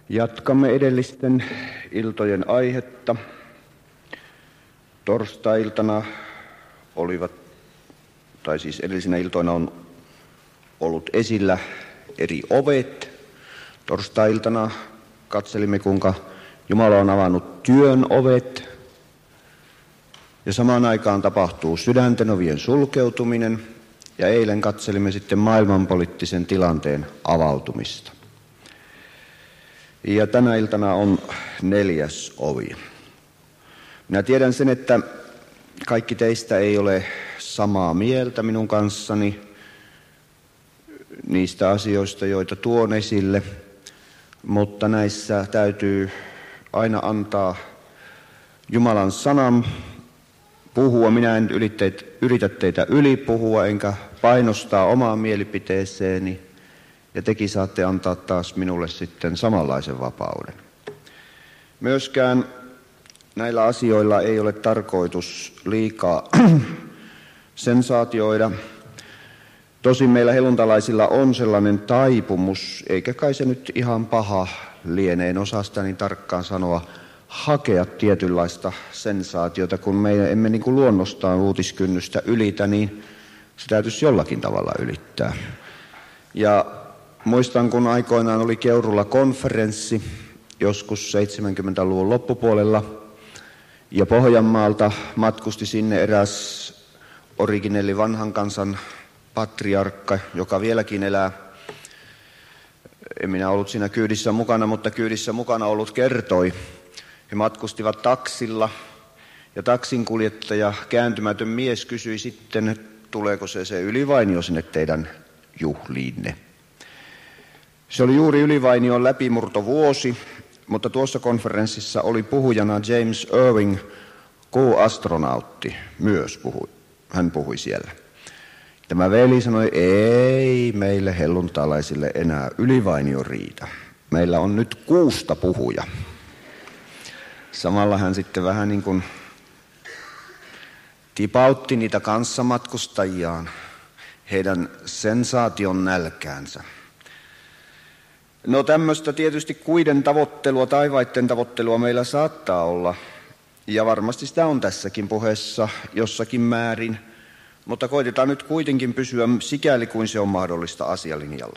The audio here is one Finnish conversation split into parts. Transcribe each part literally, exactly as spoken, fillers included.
Jatkamme edellisten iltojen aihetta. Torstai-iltana olivat, tai siis edellisinä iltoina on ollut esillä eri ovet. Torstai-iltana katselimme, kuinka Jumala on avannut työn ovet. Ja samaan aikaan tapahtuu sydänten ovien sulkeutuminen. Ja eilen katselimme sitten maailmanpoliittisen tilanteen avautumista. Ja tänä iltana on neljäs ovi. Minä tiedän sen, että kaikki teistä ei ole samaa mieltä minun kanssani niistä asioista, joita tuon esille, mutta näissä täytyy aina antaa Jumalan sanan puhua. Minä en yritä teitä ylipuhua enkä painostaa omaan mielipiteeseeni, ja tekin saatte antaa taas minulle sitten samanlaisen vapauden. Myöskään näillä asioilla ei ole tarkoitus liikaa sensaatioida. Tosin meillä helluntalaisilla on sellainen taipumus, eikä kai se nyt ihan paha liene, en osaa sitä niin tarkkaan sanoa, hakea tietynlaista sensaatiota, kun me emme niin kuin luonnostaan uutiskynnystä ylitä, niin se täytyisi jollakin tavalla ylittää. Ja muistan, kun aikoinaan oli Keurulla konferenssi, joskus seitsemänkymmentäluvun loppupuolella, ja Pohjanmaalta matkusti sinne eräs originelli vanhan kansan patriarkka, joka vieläkin elää. En minä ollut siinä kyydissä mukana, mutta kyydissä mukana ollut kertoi. He matkustivat taksilla, ja taksinkuljettaja, kääntymätön mies, kysyi sitten, että tuleeko se, se Ylivainio sinne teidän juhliinne. Se oli juuri Ylivainion läpimurtovuosi, mutta tuossa konferenssissa oli puhujana James Irving, Q-astronautti, myös puhui. Hän puhui siellä. Tämä veli sanoi, ei meille helluntalaisille enää Ylivainio riitä. Meillä on nyt kuusta puhuja. Samalla hän sitten vähän niin kuin tipautti niitä kanssamatkustajiaan heidän sensaation nälkäänsä. No tämmöistä tietysti kuiden tavoittelua, taivaitten tavoittelua meillä saattaa olla, ja varmasti sitä on tässäkin puheessa jossakin määrin, mutta koitetaan nyt kuitenkin pysyä sikäli kuin se on mahdollista asialinjalla.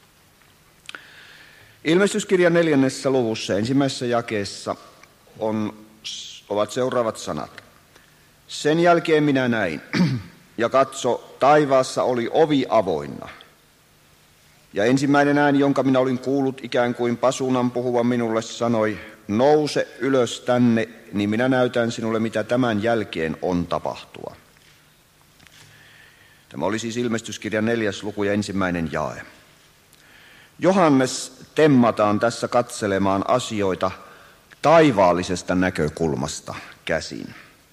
Ilmestyskirjan neljännessä luvussa ensimmäisessä jakeessa on, ovat seuraavat sanat. Sen jälkeen minä näin, ja katso, taivaassa oli ovi avoinna. Ja ensimmäinen ääni, jonka minä olin kuullut ikään kuin pasunan puhuvan minulle, sanoi, nouse ylös tänne, niin minä näytän sinulle, mitä tämän jälkeen on tapahtua. Tämä oli siis ilmestyskirjan neljäs luku ja ensimmäinen jae. Johannes temmataan tässä katselemaan asioita taivaallisesta näkökulmasta käsin.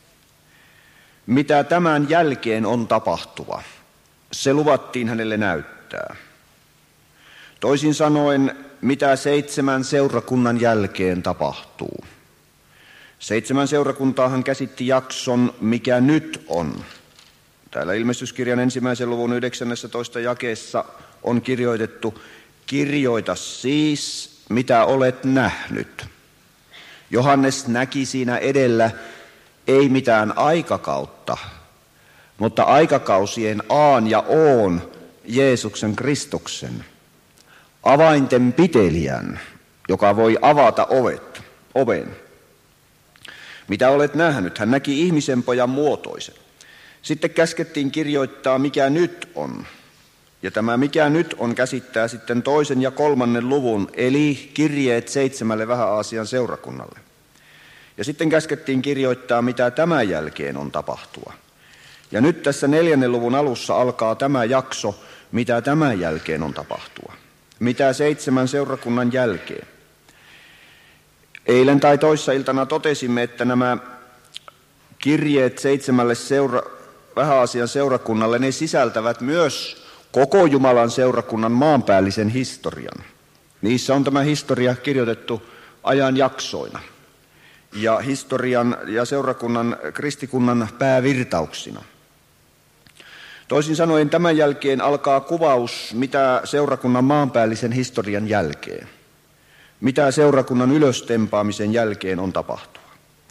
Mitä tämän jälkeen on tapahtuva, se luvattiin hänelle näyttää. Toisin sanoen, mitä seitsemän seurakunnan jälkeen tapahtuu. Seitsemän seurakuntaa hän käsitti jakson, mikä nyt on. Täällä ilmestyskirjan ensimmäisen luvun yhdeksännentoista jakeessa on kirjoitettu, kirjoita siis, mitä olet nähnyt. Johannes näki siinä edellä ei mitään aikakautta, mutta aikakausien Aan ja Oon, Jeesuksen Kristuksen, avainten pitelijän, joka voi avata ovet, oven. Mitä olet nähnyt? Hän näki ihmisen pojan muotoisen. Sitten käskettiin kirjoittaa, mikä nyt on. Ja tämä mikä nyt on käsittää sitten toisen ja kolmannen luvun, eli kirjeet seitsemälle Vähä-Aasian seurakunnalle. Ja sitten käskettiin kirjoittaa, mitä tämän jälkeen on tapahtua. Ja nyt tässä neljännen luvun alussa alkaa tämä jakso, mitä tämän jälkeen on tapahtua. Mitä seitsemän seurakunnan jälkeen. Eilen tai toissa iltana totesimme, että nämä kirjeet seitsemälle seura- Vähä-Aasian seurakunnalle, ne sisältävät myös koko Jumalan seurakunnan maanpäällisen historian. Niissä on tämä historia kirjoitettu ajanjaksoina ja historian ja seurakunnan kristikunnan päävirtauksina. Toisin sanoen tämän jälkeen alkaa kuvaus, mitä seurakunnan maanpäällisen historian jälkeen. mitä seurakunnan ylöstempaamisen jälkeen on tapahtua.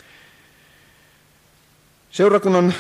Seurakunnan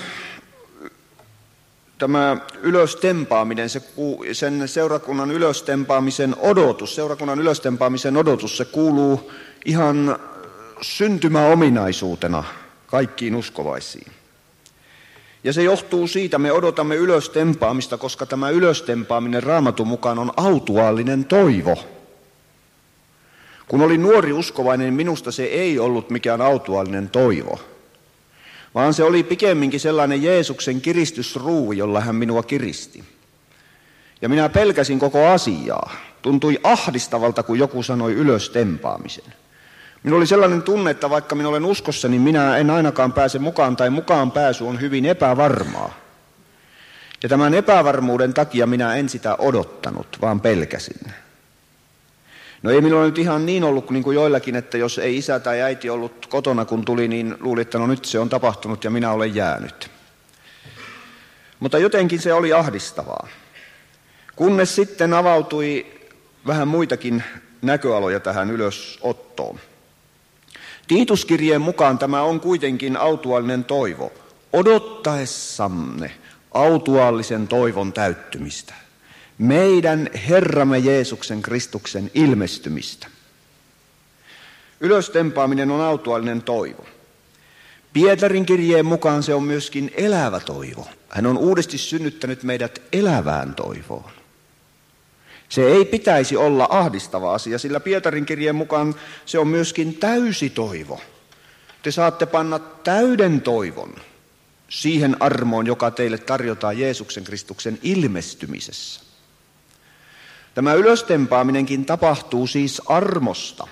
tämä ylöstempaaminen, se, sen seurakunnan ylöstempaamisen odotus, seurakunnan ylöstempaamisen odotus, se kuuluu ihan syntymäominaisuutena kaikkiin uskovaisiin. Ja se johtuu siitä, me odotamme ylöstempaamista, koska tämä ylöstempaaminen Raamatun mukaan on autuaallinen toivo. Kun olin nuori uskovainen, niin minusta se ei ollut mikään autuaallinen toivo, vaan se oli pikemminkin sellainen Jeesuksen kiristysruuvi, jolla hän minua kiristi. Ja minä pelkäsin koko asiaa. Tuntui ahdistavalta, kun joku sanoi ylöstempaamisen. Minulla oli sellainen tunne, että vaikka minä olen uskossa, niin minä en ainakaan pääse mukaan, tai mukaan pääsy on hyvin epävarmaa. Ja tämän epävarmuuden takia minä en sitä odottanut, vaan pelkäsin. No ei minulla nyt ihan niin ollut niin kuin joillakin, että jos ei isä tai äiti ollut kotona kun tuli, niin luuli, että no nyt se on tapahtunut ja minä olen jäänyt. Mutta jotenkin se oli ahdistavaa. Kunnes sitten avautui vähän muitakin näköaloja tähän ylösottoon. Tiituskirjeen mukaan tämä on kuitenkin autuaallinen toivo, odottaessanne autuaallisen toivon täyttymistä. Meidän Herramme Jeesuksen Kristuksen ilmestymistä. Ylöstempaaminen on autuaallinen toivo. Pietarin kirjeen mukaan se on myöskin elävä toivo. Hän on uudesti synnyttänyt meidät elävään toivoon. Se ei pitäisi olla ahdistava asia, sillä Pietarin kirjeen mukaan se on myöskin täysi toivo. Te saatte panna täyden toivon siihen armoon, joka teille tarjotaan Jeesuksen Kristuksen ilmestymisessä. Tämä ylöstempaaminenkin tapahtuu siis armosta.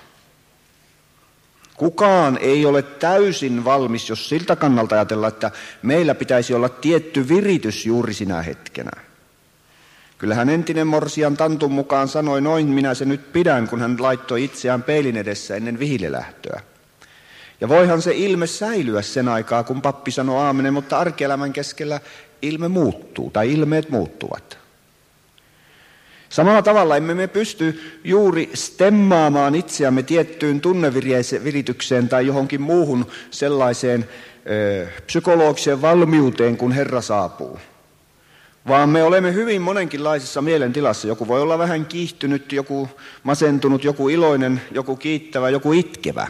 Kukaan ei ole täysin valmis, jos siltä kannalta ajatellaan, että meillä pitäisi olla tietty viritys juuri sinä hetkenä. Kyllähän entinen morsian Tantun mukaan sanoi, noin minä se nyt pidän, kun hän laittoi itseään peilin edessä ennen vihillelähtöä. Ja voihan se ilme säilyä sen aikaa, kun pappi sanoo aamenen, mutta arkielämän keskellä ilme muuttuu tai ilmeet muuttuvat. Samalla tavalla emme me pysty juuri stemmaamaan itseämme tiettyyn tunneviritykseen tai johonkin muuhun sellaiseen ö, psykologiseen valmiuteen, kun Herra saapuu. Vaan me olemme hyvin monenkinlaisessa mielentilassa. Joku voi olla vähän kiihtynyt, joku masentunut, joku iloinen, joku kiittävä, joku itkevä.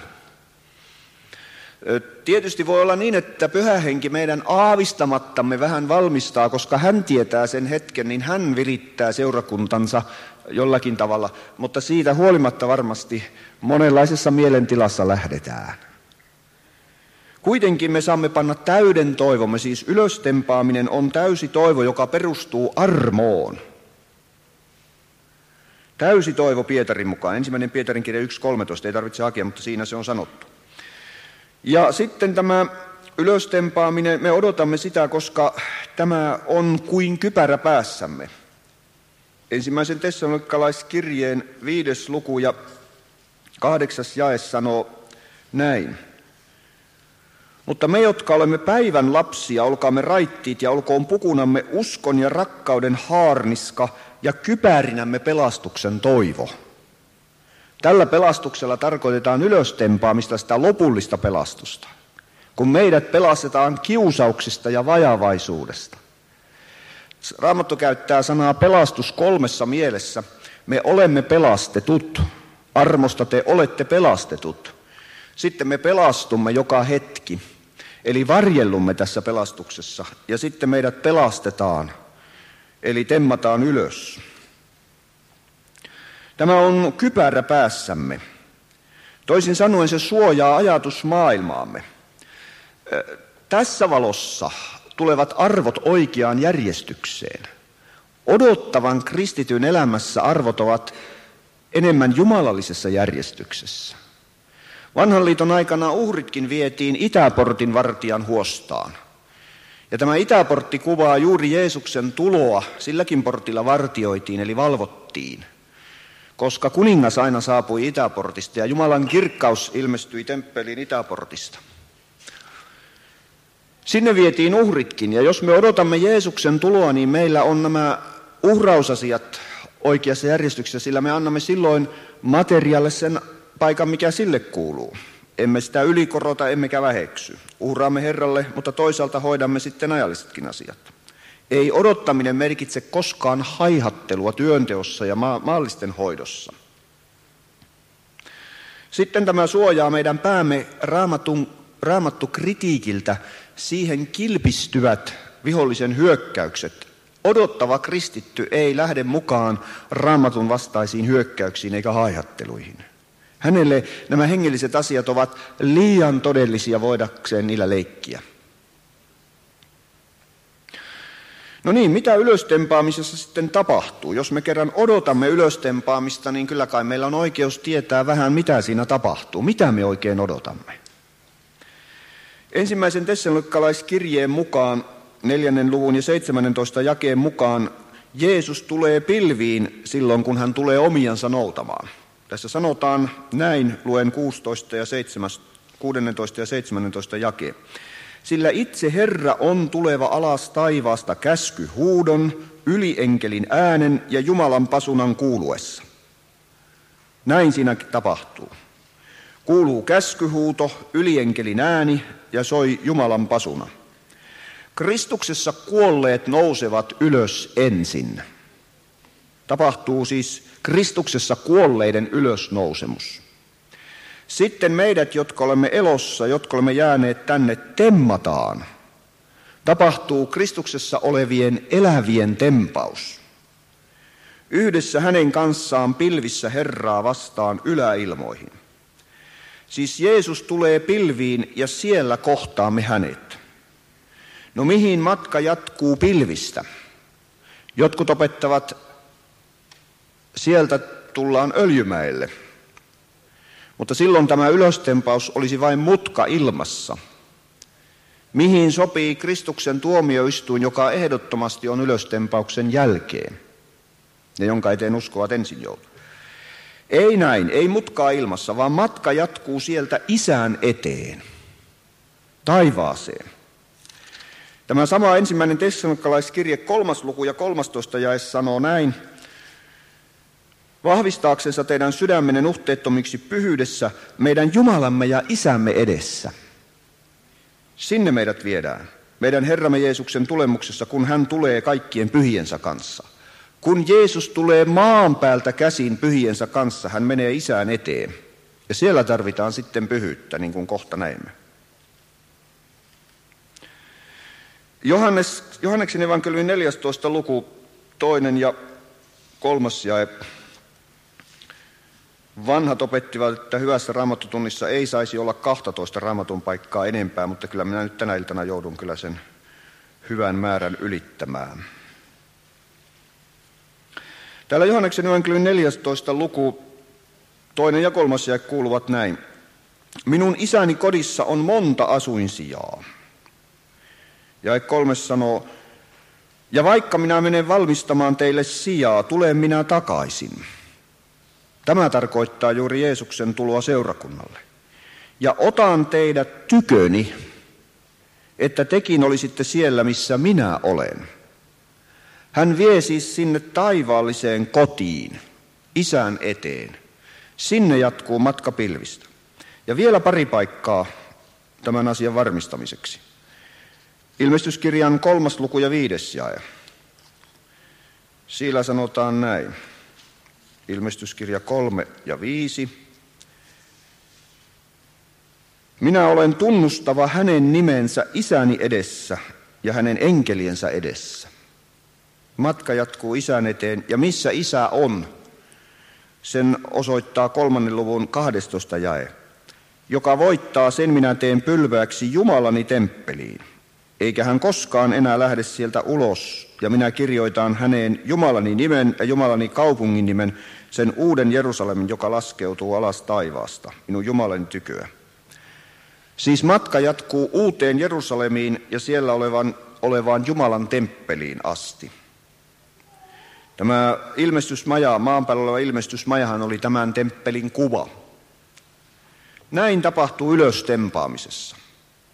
Tietysti voi olla niin, että Pyhä Henki meidän aavistamattamme vähän valmistaa, koska hän tietää sen hetken, niin hän virittää seurakuntansa jollakin tavalla. Mutta siitä huolimatta varmasti monenlaisessa mielentilassa lähdetään. Kuitenkin me saamme panna täyden toivomme, siis ylöstempaaminen on täysi toivo, joka perustuu armoon. Täysi toivo Pietarin mukaan. Ensimmäinen Pietarin kirja yksi kolmetoista, ei tarvitse hakea, mutta siinä se on sanottu. Ja sitten tämä ylöstempaaminen, me odotamme sitä, koska tämä on kuin kypärä päässämme. Ensimmäisen tessalonikalaiskirjeen viides luku ja kahdeksas jae sanoo näin. Mutta me, jotka olemme päivän lapsia, olkaamme raittiit ja olkoon pukunamme uskon ja rakkauden haarniska ja kypärinämme pelastuksen toivo. Tällä pelastuksella tarkoitetaan ylöstempaamista, sitä lopullista pelastusta, kun meidät pelastetaan kiusauksista ja vajavaisuudesta. Raamattu käyttää sanaa pelastus kolmessa mielessä. Me olemme pelastetut, armosta te olette pelastetut. Sitten me pelastumme joka hetki, eli varjellumme tässä pelastuksessa, ja sitten meidät pelastetaan, eli temmataan ylös. Tämä on kypärä päässämme. Toisin sanoen se suojaa ajatusmaailmaamme. Tässä valossa tulevat arvot oikeaan järjestykseen. Odottavan kristityn elämässä arvot ovat enemmän jumalallisessa järjestyksessä. Vanhan liiton aikana uhritkin vietiin itäportin vartijan huostaan. Ja tämä itäportti kuvaa juuri Jeesuksen tuloa, silläkin portilla vartioitiin eli valvottiin. Koska kuningas aina saapui itäportista ja Jumalan kirkkaus ilmestyi temppeliin itäportista. Sinne vietiin uhritkin, ja jos me odotamme Jeesuksen tuloa, niin meillä on nämä uhrausasiat oikeassa järjestyksessä, sillä me annamme silloin materiaalisen paikan, mikä sille kuuluu. Emme sitä ylikorota, emmekä väheksy. Uhraamme Herralle, mutta toisaalta hoidamme sitten ajallisetkin asiat. Ei odottaminen merkitse koskaan haihattelua työnteossa ja ma- maallisten hoidossa. Sitten tämä suojaa meidän päämme raamatun, raamattu kritiikiltä. Siihen kilpistyvät vihollisen hyökkäykset. Odottava kristitty ei lähde mukaan raamatun vastaisiin hyökkäyksiin eikä haihatteluihin. Hänelle nämä hengelliset asiat ovat liian todellisia voidakseen niillä leikkiä. No niin, mitä ylöstempaamisessa sitten tapahtuu? Jos me kerran odotamme ylöstempaamista, niin kyllä kai meillä on oikeus tietää vähän, mitä siinä tapahtuu. Mitä me oikein odotamme? Ensimmäisen tessalonikalaiskirjeen mukaan, neljännen luvun ja seitsemännentoista jakeen mukaan, Jeesus tulee pilviin silloin, kun hän tulee omiansa noutamaan. Tässä sanotaan näin, luen kuusitoista ja kuusitoista ja seitsemäntoista jakeen. Sillä itse Herra on tuleva alas taivaasta käskyhuudon, ylienkelin äänen ja Jumalan pasunan kuuluessa. Näin siinä tapahtuu. Kuuluu käskyhuuto, ylienkelin ääni ja soi Jumalan pasuna. Kristuksessa kuolleet nousevat ylös ensin. Tapahtuu siis Kristuksessa kuolleiden ylösnousemus. Sitten meidät, jotka olemme elossa, jotka olemme jääneet tänne, temmataan. Tapahtuu Kristuksessa olevien elävien tempaus. Yhdessä hänen kanssaan pilvissä Herraa vastaan yläilmoihin. Siis Jeesus tulee pilviin ja siellä kohtaamme hänet. No mihin matka jatkuu pilvistä? Jotkut opettavat, sieltä tullaan Öljymäelle. Mutta silloin tämä ylöstempaus olisi vain mutka ilmassa. Mihin sopii Kristuksen tuomioistuin, joka ehdottomasti on ylöstempauksen jälkeen, ja jonka eteen uskovat ensin joutuu? Ei näin, ei mutkaa ilmassa, vaan matka jatkuu sieltä Isän eteen, taivaaseen. Tämä sama ensimmäinen tessalonikalaiskirje, kolmas luku ja kolmastoista jae sanoo näin. Vahvistaaksensa teidän sydämenne nuhteettomiksi pyhyydessä meidän Jumalamme ja Isämme edessä. Sinne meidät viedään, meidän Herramme Jeesuksen tulemuksessa, kun hän tulee kaikkien pyhiensä kanssa. Kun Jeesus tulee maan päältä käsin pyhiensä kanssa, hän menee Isän eteen. Ja siellä tarvitaan sitten pyhyyttä, niin kuin kohta näemme. Johannes, Johanneksen evankeliumin neljästoista luku, toinen ja kolmas jae. Vanhat opettivat, että hyvässä raamattutunnissa ei saisi olla kaksitoista raamatun paikkaa enempää, mutta kyllä minä nyt tänä iltana joudun kyllä sen hyvän määrän ylittämään. Täällä Johanneksen evankeliumin neljästoista luku, toinen ja kolmas jae kuuluvat näin. Minun isäni kodissa on monta asuinsijaa. Jae kolmes sanoo, ja vaikka minä menen valmistamaan teille sijaa, tulen minä takaisin. Tämä tarkoittaa juuri Jeesuksen tuloa seurakunnalle. Ja otan teidät tyköni, että tekin olisitte siellä, missä minä olen. Hän vie siis sinne taivaalliseen kotiin, Isän eteen. Sinne jatkuu matka pilvistä. Ja vielä pari paikkaa tämän asian varmistamiseksi. Ilmestyskirjan kolmas luku ja viides jae. Siellä sanotaan näin. Ilmestyskirja kolme ja viisi. Minä olen tunnustava hänen nimensä Isäni edessä ja hänen enkeliensä edessä. Matka jatkuu Isän eteen, ja missä Isä on, sen osoittaa kolmannen luvun kahdestoista jae. Joka voittaa, sen minä teen pylväksi Jumalani temppeliin, eikä hän koskaan enää lähde sieltä ulos, ja minä kirjoitan häneen Jumalani nimen ja Jumalani kaupungin nimen, sen uuden Jerusalemin, joka laskeutuu alas taivaasta, minun Jumalani tyköä. Siis matka jatkuu uuteen Jerusalemiin ja siellä olevan, olevaan Jumalan temppeliin asti. Tämä ilmestysmaja, maan päällä oleva ilmestysmajahan oli tämän temppelin kuva. Näin tapahtuu ylöstempaamisessa.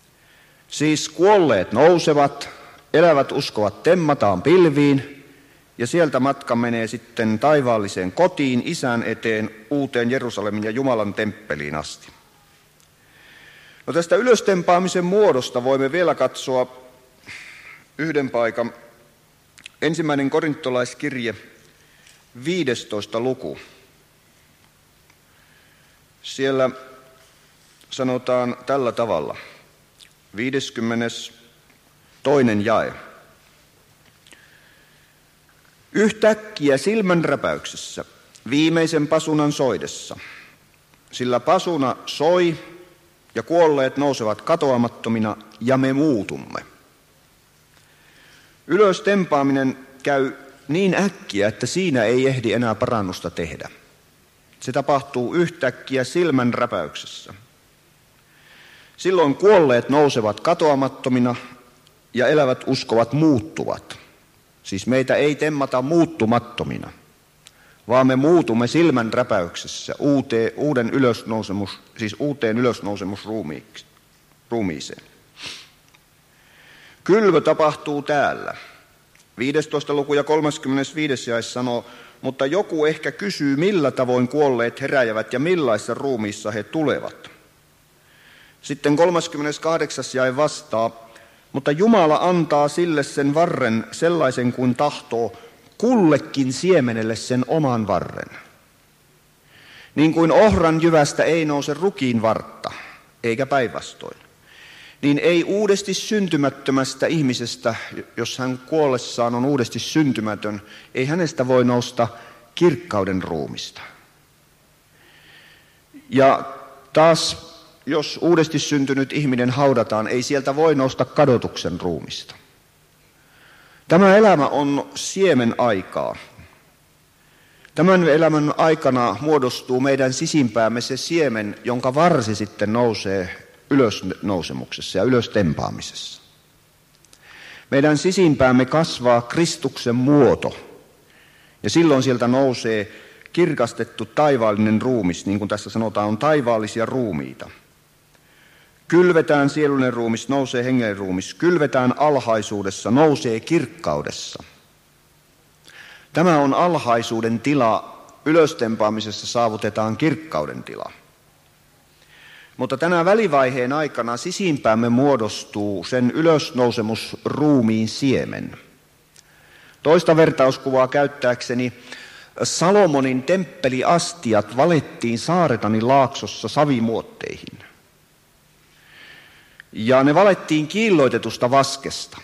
Siis kuolleet nousevat, elävät uskovat temmataan pilviin ja sieltä matka menee sitten taivaalliseen kotiin, Isän eteen, uuteen Jerusalemin ja Jumalan temppeliin asti. No tästä ylöstempaamisen muodosta voimme vielä katsoa yhden paikan. Ensimmäinen korintolaiskirje, viidestoista luku. Siellä sanotaan tällä tavalla, viideskymmenes toinen jae. Yhtäkkiä silmänräpäyksessä, viimeisen pasunan soidessa, sillä pasuna soi ja kuolleet nousevat katoamattomina ja me muutumme. Ylöstempaaminen käy niin äkkiä, että siinä ei ehdi enää parannusta tehdä. Se tapahtuu yhtäkkiä silmänräpäyksessä. Silloin kuolleet nousevat katoamattomina ja elävät uskovat muuttuvat. Siis meitä ei temmata muuttumattomina, vaan me muutumme silmänräpäyksessä uuteen, uuden ylösnousemus, siis uuteen ylösnousemusruumiiseen. Kylvö tapahtuu täällä. viidestoista luku ja kolmaskymmenesviides jae sanoo, mutta joku ehkä kysyy, millä tavoin kuolleet heräjävät ja millaisessa ruumiissa he tulevat. Sitten kolmaskymmeneskahdeksas jae vastaa, mutta Jumala antaa sille sen varren sellaisen kuin tahtoo, kullekin siemenelle sen oman varren. Niin kuin ohran jyvästä ei nouse rukiin vartta, eikä päinvastoin, niin ei uudesti syntymättömästä ihmisestä, jos hän kuollessaan on uudesti syntymätön, ei hänestä voi nousta kirkkauden ruumista. Ja taas, jos uudesti syntynyt ihminen haudataan, ei sieltä voi nousta kadotuksen ruumista. Tämä elämä on siemen aikaa. Tämän elämän aikana muodostuu meidän sisimpäämme se siemen, jonka varsi sitten nousee ylösnousemuksessa ja ylöstempaamisessa. Meidän sisimpäämme kasvaa Kristuksen muoto, ja silloin sieltä nousee kirkastettu taivaallinen ruumis, niin kuin tässä sanotaan, on taivaallisia ruumiita. Kylvetään sielullinen ruumis, nousee hengellinen ruumis, kylvetään alhaisuudessa, nousee kirkkaudessa. Tämä on alhaisuuden tila, ylöstempaamisessa saavutetaan kirkkauden tila. Mutta tänä välivaiheen aikana sisimpäämme muodostuu sen ylösnousemusruumiin siemen. Toista vertauskuvaa käyttääkseni, Salomonin temppeliastiat valettiin Saaretanin laaksossa savimuotteihin. Ja ne valettiin kiilloitetusta vaskesta.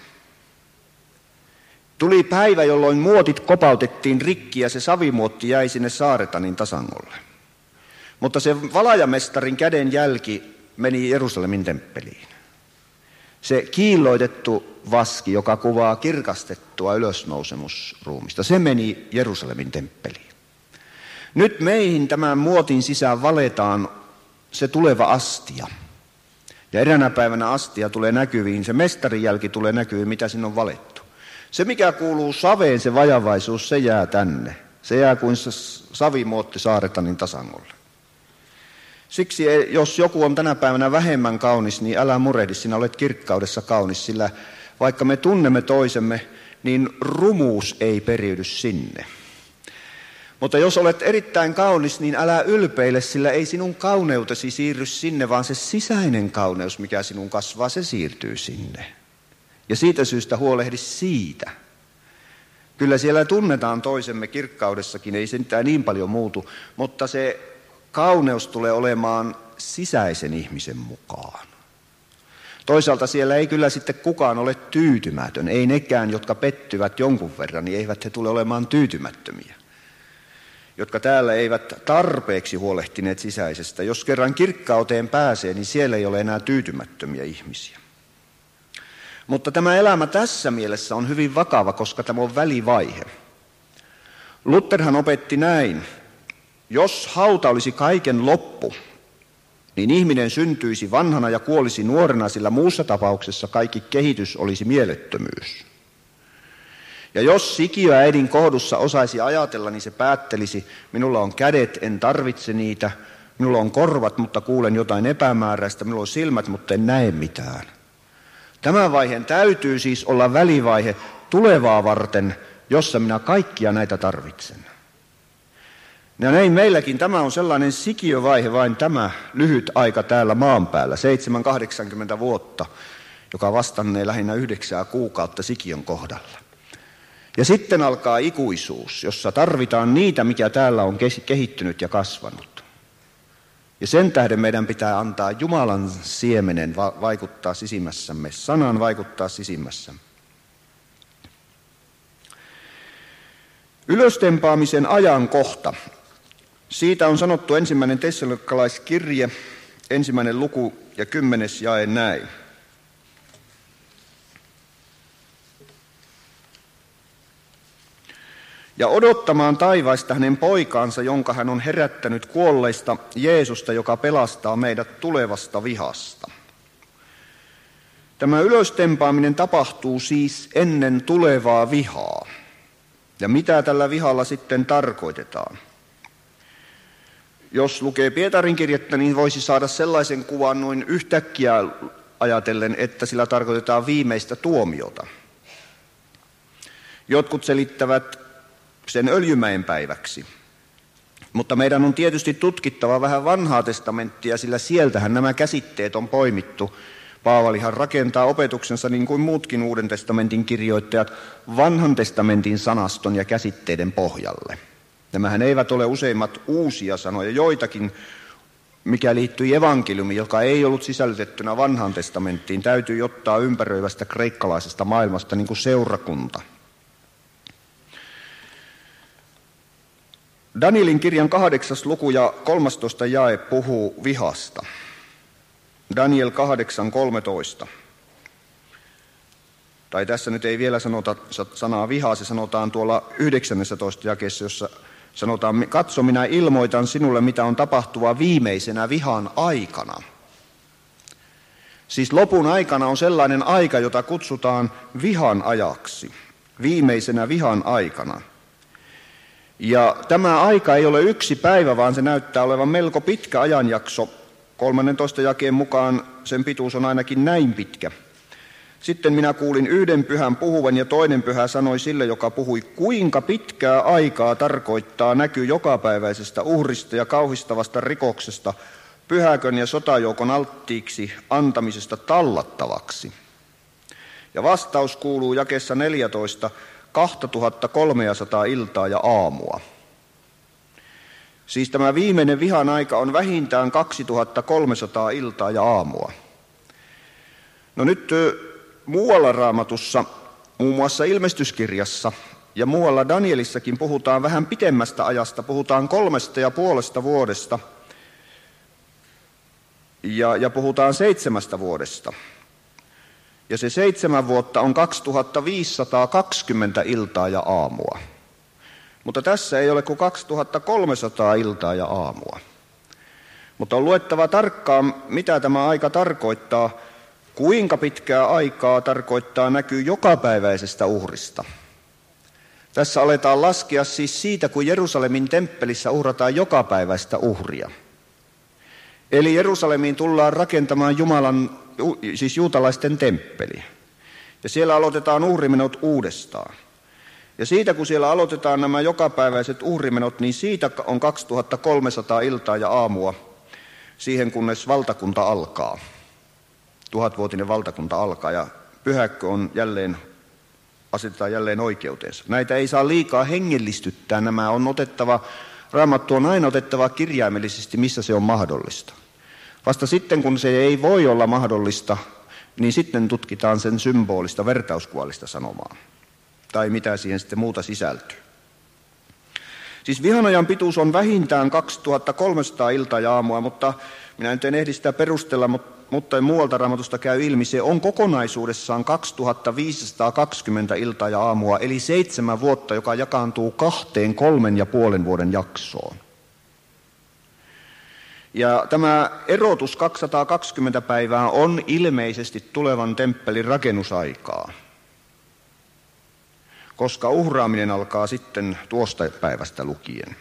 Tuli päivä, jolloin muotit kopautettiin rikki ja se savimuotti jäi sinne Saaretanin tasangolle. Mutta se valajamestarin käden jälki meni Jerusalemin temppeliin. Se kiilloitettu vaski, joka kuvaa kirkastettua ylösnousemusruumista, se meni Jerusalemin temppeliin. Nyt meihin tämän muotin sisään valetaan se tuleva astia. Ja eräänä päivänä astia tulee näkyviin, se mestarin jälki tulee näkyviin, mitä sinne on valettu. Se, mikä kuuluu saveen, se vajavaisuus, se jää tänne. Se jää kuin se savimuotti Saaretanin tasangolle. Siksi, jos joku on tänä päivänä vähemmän kaunis, niin älä murehdi, sinä olet kirkkaudessa kaunis, sillä vaikka me tunnemme toisemme, niin rumuus ei periydy sinne. Mutta jos olet erittäin kaunis, niin älä ylpeile, sillä ei sinun kauneutesi siirry sinne, vaan se sisäinen kauneus, mikä sinun kasvaa, se siirtyy sinne. Ja siitä syystä huolehdi siitä. Kyllä siellä tunnetaan toisemme kirkkaudessakin, ei se mitään niin paljon muutu, mutta se kauneus tulee olemaan sisäisen ihmisen mukaan. Toisaalta siellä ei kyllä sitten kukaan ole tyytymätön, ei nekään, jotka pettyvät jonkun verran, niin eivät he tule olemaan tyytymättömiä. Jotka täällä eivät tarpeeksi huolehtineet sisäisestä. Jos kerran kirkkauteen pääsee, niin siellä ei ole enää tyytymättömiä ihmisiä. Mutta tämä elämä tässä mielessä on hyvin vakava, koska tämä on välivaihe. Lutherhan opetti näin, jos hauta olisi kaiken loppu, niin ihminen syntyisi vanhana ja kuolisi nuorena, sillä muussa tapauksessa kaikki kehitys olisi mielettömyys. Ja jos sikiö äidin kohdussa osaisi ajatella, niin se päättelisi, minulla on kädet, en tarvitse niitä, minulla on korvat, mutta kuulen jotain epämääräistä, minulla on silmät, mutta en näe mitään. Tämän vaiheen täytyy siis olla välivaihe tulevaa varten, jossa minä kaikkia näitä tarvitsen. Ja näin meilläkin tämä on sellainen sikiövaihe, vain tämä lyhyt aika täällä maan päällä, seitsemän kahdeksankymmentä vuotta, joka vastannee lähinnä yhdeksää kuukautta sikiön kohdalla. Ja sitten alkaa ikuisuus, jossa tarvitaan niitä, mikä täällä on kehittynyt ja kasvanut. Ja sen tähden meidän pitää antaa Jumalan siemenen vaikuttaa sisimmässämme, sanan vaikuttaa sisimmässämme. Ylöstempaamisen ajankohta. Siitä on sanottu ensimmäinen tessalonikalaiskirje, ensimmäinen luku ja kymmenes jae näin. Ja odottamaan taivaista hänen poikaansa, jonka hän on herättänyt kuolleista, Jeesusta, joka pelastaa meidät tulevasta vihasta. Tämä ylöstempaaminen tapahtuu siis ennen tulevaa vihaa. Ja mitä tällä vihalla sitten tarkoitetaan? Jos lukee Pietarin kirjettä, niin voisi saada sellaisen kuvan noin yhtäkkiä ajatellen, että sillä tarkoitetaan viimeistä tuomiota. Jotkut selittävät sen Öljymäen päiväksi. Mutta meidän on tietysti tutkittava vähän vanhaa testamenttia, sillä sieltähän nämä käsitteet on poimittu. Paavalihan rakentaa opetuksensa niin kuin muutkin Uuden testamentin kirjoittajat vanhan testamentin sanaston ja käsitteiden pohjalle. Nämähän eivät ole useimmat uusia sanoja, joitakin, mikä liittyi evankeliumiin, joka ei ollut sisällytettynä vanhaan testamenttiin, täytyy ottaa ympäröivästä kreikkalaisesta maailmasta niin kuin seurakunta. Danielin kirjan kahdeksas luku ja kolmastoista jae puhuu vihasta. Daniel kahdeksan kolmetoista. Tai tässä nyt ei vielä sanota sanaa vihaa, se sanotaan tuolla yhdeksännentoista jakeessa, jossa sanotaan, katso minä ilmoitan sinulle, mitä on tapahtuva viimeisenä vihan aikana. Siis lopun aikana on sellainen aika, jota kutsutaan vihan ajaksi, viimeisenä vihan aikana. Ja tämä aika ei ole yksi päivä, vaan se näyttää olevan melko pitkä ajanjakso. kolmannentoista jakeen mukaan sen pituus on ainakin näin pitkä. Sitten minä kuulin yhden pyhän puhuvan ja toinen pyhä sanoi sille, joka puhui, kuinka pitkää aikaa tarkoittaa näky jokapäiväisestä uhrista ja kauhistavasta rikoksesta, pyhäkön ja sotajoukon alttiiksi antamisesta tallattavaksi. Ja vastaus kuuluu jakeessa neljätoista, kaksituhattakolmesataa iltaa ja aamua. Siis tämä viimeinen vihan aika on vähintään kaksituhattakolmesataa iltaa ja aamua. No nyt muualla Raamatussa, muun muassa Ilmestyskirjassa ja muualla Danielissakin puhutaan vähän pitemmästä ajasta, puhutaan kolmesta ja puolesta vuodesta ja, ja puhutaan seitsemästä vuodesta. Ja se seitsemän vuotta on kaksituhattaviisisataakaksikymmentä iltaa ja aamua. Mutta tässä ei ole kuin kaksituhattakolmesataa iltaa ja aamua. Mutta on luettava tarkkaan, mitä tämä aika tarkoittaa, kuinka pitkää aikaa tarkoittaa näkyy jokapäiväisestä uhrista. Tässä aletaan laskea siis siitä, kun Jerusalemin temppelissä uhrataan jokapäiväistä uhria. Eli Jerusalemiin tullaan rakentamaan Jumalan, siis juutalaisten temppeli. Ja siellä aloitetaan uhrimenot uudestaan. Ja siitä, kun siellä aloitetaan nämä jokapäiväiset uhrimenot, niin siitä on kaksituhattakolmesataa iltaa ja aamua siihen, kunnes valtakunta alkaa. Tuhatvuotinen valtakunta alkaa ja pyhäkkö on jälleen, asetetaan jälleen oikeuteensa. Näitä ei saa liikaa hengellistyttää, nämä on otettava, Raamattu on aina otettava kirjaimellisesti, missä se on mahdollista. Vasta sitten, kun se ei voi olla mahdollista, niin sitten tutkitaan sen symbolista, vertauskuvallista sanomaa. Tai mitä siihen sitten muuta sisältyy. Siis vihanajan pituus on vähintään kaksituhattakolmesataa iltaa ja aamua, mutta minä nyt en ehdi sitä perustella, mutta muualta Raamatusta käy ilmi, se on kokonaisuudessaan kaksituhattaviisisataakaksikymmentä iltaa ja aamua, eli seitsemän vuotta, joka jakaantuu kahteen kolmen ja puolen vuoden jaksoon. Ja tämä erotus kaksisataakaksikymmentä päivää on ilmeisesti tulevan temppelin rakennusaikaa, koska uhraaminen alkaa sitten tuosta päivästä lukien.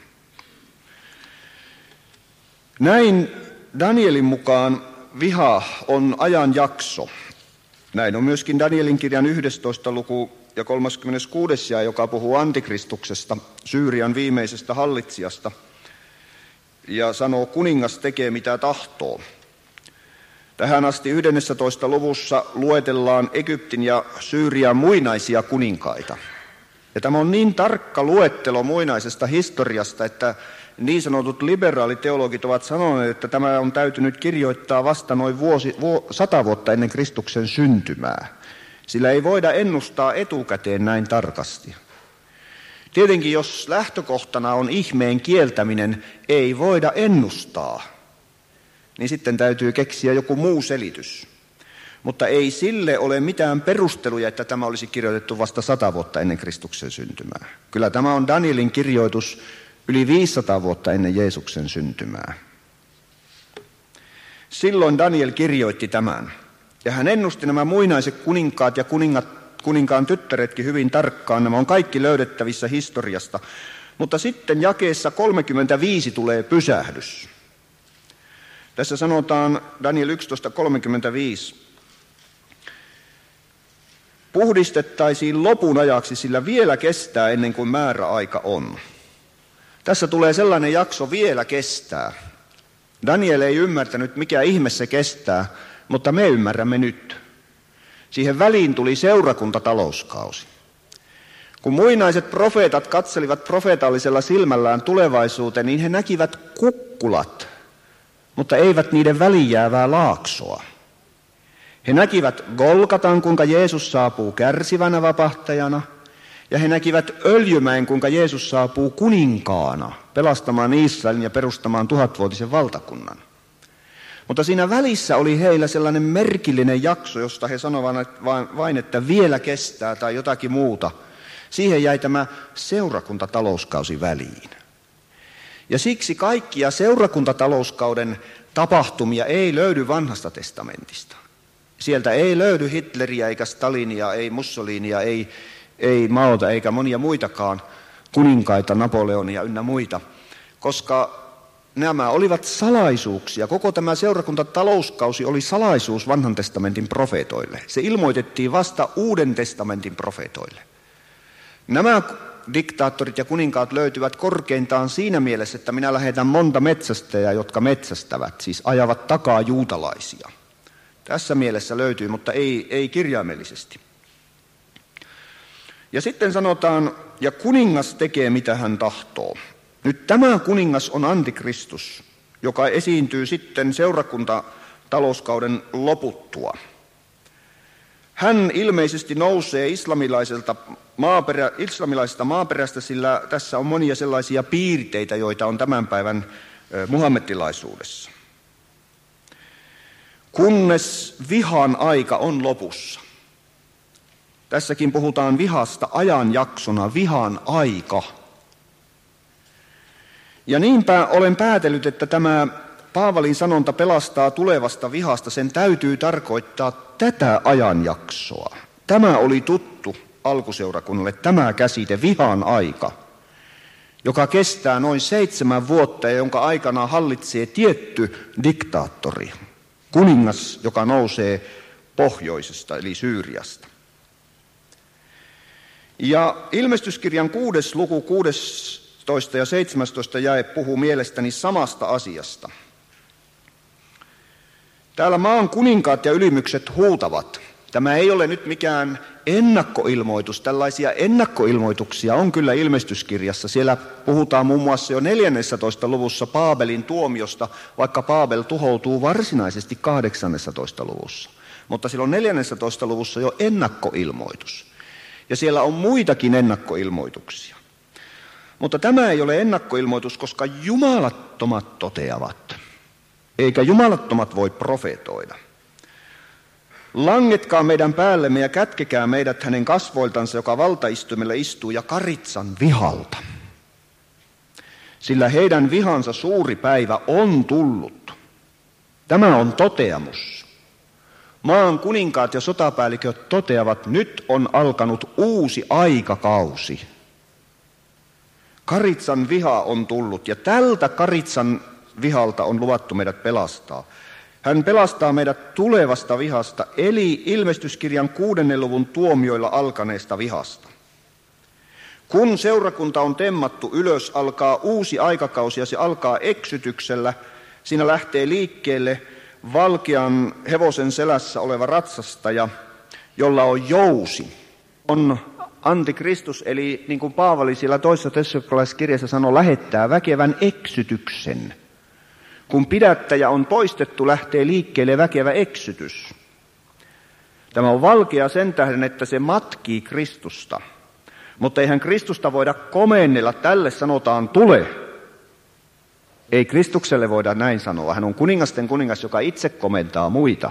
Näin Danielin mukaan viha on ajanjakso, Näin on myöskin Danielin kirjan yhdestoista luku ja kolmaskymmeneskuudes jae, joka puhuu antikristuksesta, Syyrian viimeisestä hallitsijasta, ja sanoo, kuningas tekee mitä tahtoo. Tähän asti yhdennessätoista luvussa luetellaan Egyptin ja Syyrian muinaisia kuninkaita. Ja tämä on niin tarkka luettelo muinaisesta historiasta, että niin sanotut liberaaliteologit ovat sanoneet, että tämä on täytynyt kirjoittaa vasta noin vuosi, vu, sata vuotta ennen Kristuksen syntymää. Sillä ei voida ennustaa etukäteen näin tarkasti. Tietenkin, jos lähtökohtana on ihmeen kieltäminen, ei voida ennustaa, niin sitten täytyy keksiä joku muu selitys. Mutta ei sille ole mitään perusteluja, että tämä olisi kirjoitettu vasta sata vuotta ennen Kristuksen syntymää. Kyllä tämä on Danielin kirjoitus yli viisisataa vuotta ennen Jeesuksen syntymää. Silloin Daniel kirjoitti tämän, ja hän ennusti nämä muinaiset kuninkaat ja kuningat, kuninkaan tyttäretkin hyvin tarkkaan. Nämä on kaikki löydettävissä historiasta. Mutta sitten jakeessa kolmekymmentäviisi tulee pysähdys. Tässä sanotaan Daniel yksitoista kolmekymmentäviisi. Puhdistettaisiin lopun ajaksi, sillä vielä kestää ennen kuin määräaika on. Tässä tulee sellainen jakso, vielä kestää. Daniel ei ymmärtänyt, mikä ihme se kestää, mutta me ymmärrämme nyt. Siihen väliin tuli seurakuntatalouskausi. Kun muinaiset profeetat katselivat profeetallisella silmällään tulevaisuuteen, niin he näkivät kukkulat, mutta eivät niiden väliin jäävää laaksoa. He näkivät Golgatan, kuinka Jeesus saapuu kärsivänä vapahtajana, ja he näkivät Öljymäen, kuinka Jeesus saapuu kuninkaana pelastamaan Israelin ja perustamaan tuhatvuotisen valtakunnan. Mutta siinä välissä oli heillä sellainen merkillinen jakso, josta he sanovat vain, että vielä kestää tai jotakin muuta. Siihen jäi tämä seurakuntatalouskausi väliin. Ja siksi kaikkia seurakuntatalouskauden tapahtumia ei löydy Vanhasta testamentista. Sieltä ei löydy Hitleriä eikä Stalinia, ei Mussolinia, ei, ei Maota eikä monia muitakaan kuninkaita, Napoleonia ynnä muita, koska nämä olivat salaisuuksia. Koko tämä seurakuntatalouskausi oli salaisuus Vanhan testamentin profeetoille. Se ilmoitettiin vasta Uuden testamentin profeetoille. Nämä diktaattorit ja kuninkaat löytyvät korkeintaan siinä mielessä, että minä lähetän monta metsästäjää, jotka metsästävät, siis ajavat takaa juutalaisia. Tässä mielessä löytyy, mutta ei, ei kirjaimellisesti. Ja sitten sanotaan, ja kuningas tekee mitä hän tahtoo. Nyt tämä kuningas on antikristus, joka esiintyy sitten seurakuntatalouskauden loputtua. Hän ilmeisesti nousee islamilaiselta maaperä, islamilaisesta maaperästä, sillä tässä on monia sellaisia piirteitä, joita on tämän päivän muhammedilaisuudessa. Kunnes vihan aika on lopussa. Tässäkin puhutaan vihasta ajanjaksona, vihan aika. Ja niinpä olen päätellyt, että tämä Paavalin sanonta pelastaa tulevasta vihasta, sen täytyy tarkoittaa tätä ajanjaksoa. Tämä oli tuttu alkuseurakunnalle, tämä käsite, vihan aika, joka kestää noin seitsemän vuotta ja jonka aikana hallitsee tietty diktaattori, kuningas, joka nousee pohjoisesta eli Syyriasta. Ja ilmestyskirjan kuudes luku, kuudestoista ja seitsemästoista jae puhuu mielestäni samasta asiasta. Täällä maan kuninkaat ja ylimykset huutavat. Tämä ei ole nyt mikään ennakkoilmoitus. Tällaisia ennakkoilmoituksia on kyllä ilmestyskirjassa. Siellä puhutaan muun muassa jo neljännessätoista luvussa Baabelin tuomiosta, vaikka Baabel tuhoutuu varsinaisesti kahdeksannessatoista luvussa. Mutta silloin neljännessätoista luvussa jo ennakkoilmoitus. Ja siellä on muitakin ennakkoilmoituksia. Mutta tämä ei ole ennakkoilmoitus, koska jumalattomat toteavat, eikä jumalattomat voi profetoida. Langetkaa meidän päällemme ja kätkekää meidät hänen kasvoiltansa, joka valtaistumelle istuu, ja karitsan vihalta. Sillä heidän vihansa suuri päivä on tullut. Tämä on toteamus. Maan kuninkaat ja sotapäälliköt toteavat, nyt on alkanut uusi aikakausi. Karitsan viha on tullut, ja tältä karitsan vihalta on luvattu meidät pelastaa. Hän pelastaa meidät tulevasta vihasta, eli ilmestyskirjan kuudennen luvun tuomioilla alkaneesta vihasta. Kun seurakunta on temmattu ylös, alkaa uusi aikakausi ja se alkaa eksytyksellä. Siinä lähtee liikkeelle valkean hevosen selässä oleva ratsastaja, jolla on jousi. On antikristus, eli niin kuin Paavali siellä toisessa tessalonikalaiskirjassa sanoo, lähettää väkevän eksytyksen. Kun pidättäjä on poistettu, lähtee liikkeelle väkevä eksytys. Tämä on valkea sen tähden, että se matkii Kristusta. Mutta eihän Kristusta voida komennella, tälle sanotaan tule. Ei Kristukselle voida näin sanoa. Hän on kuningasten kuningas, joka itse komentaa muita.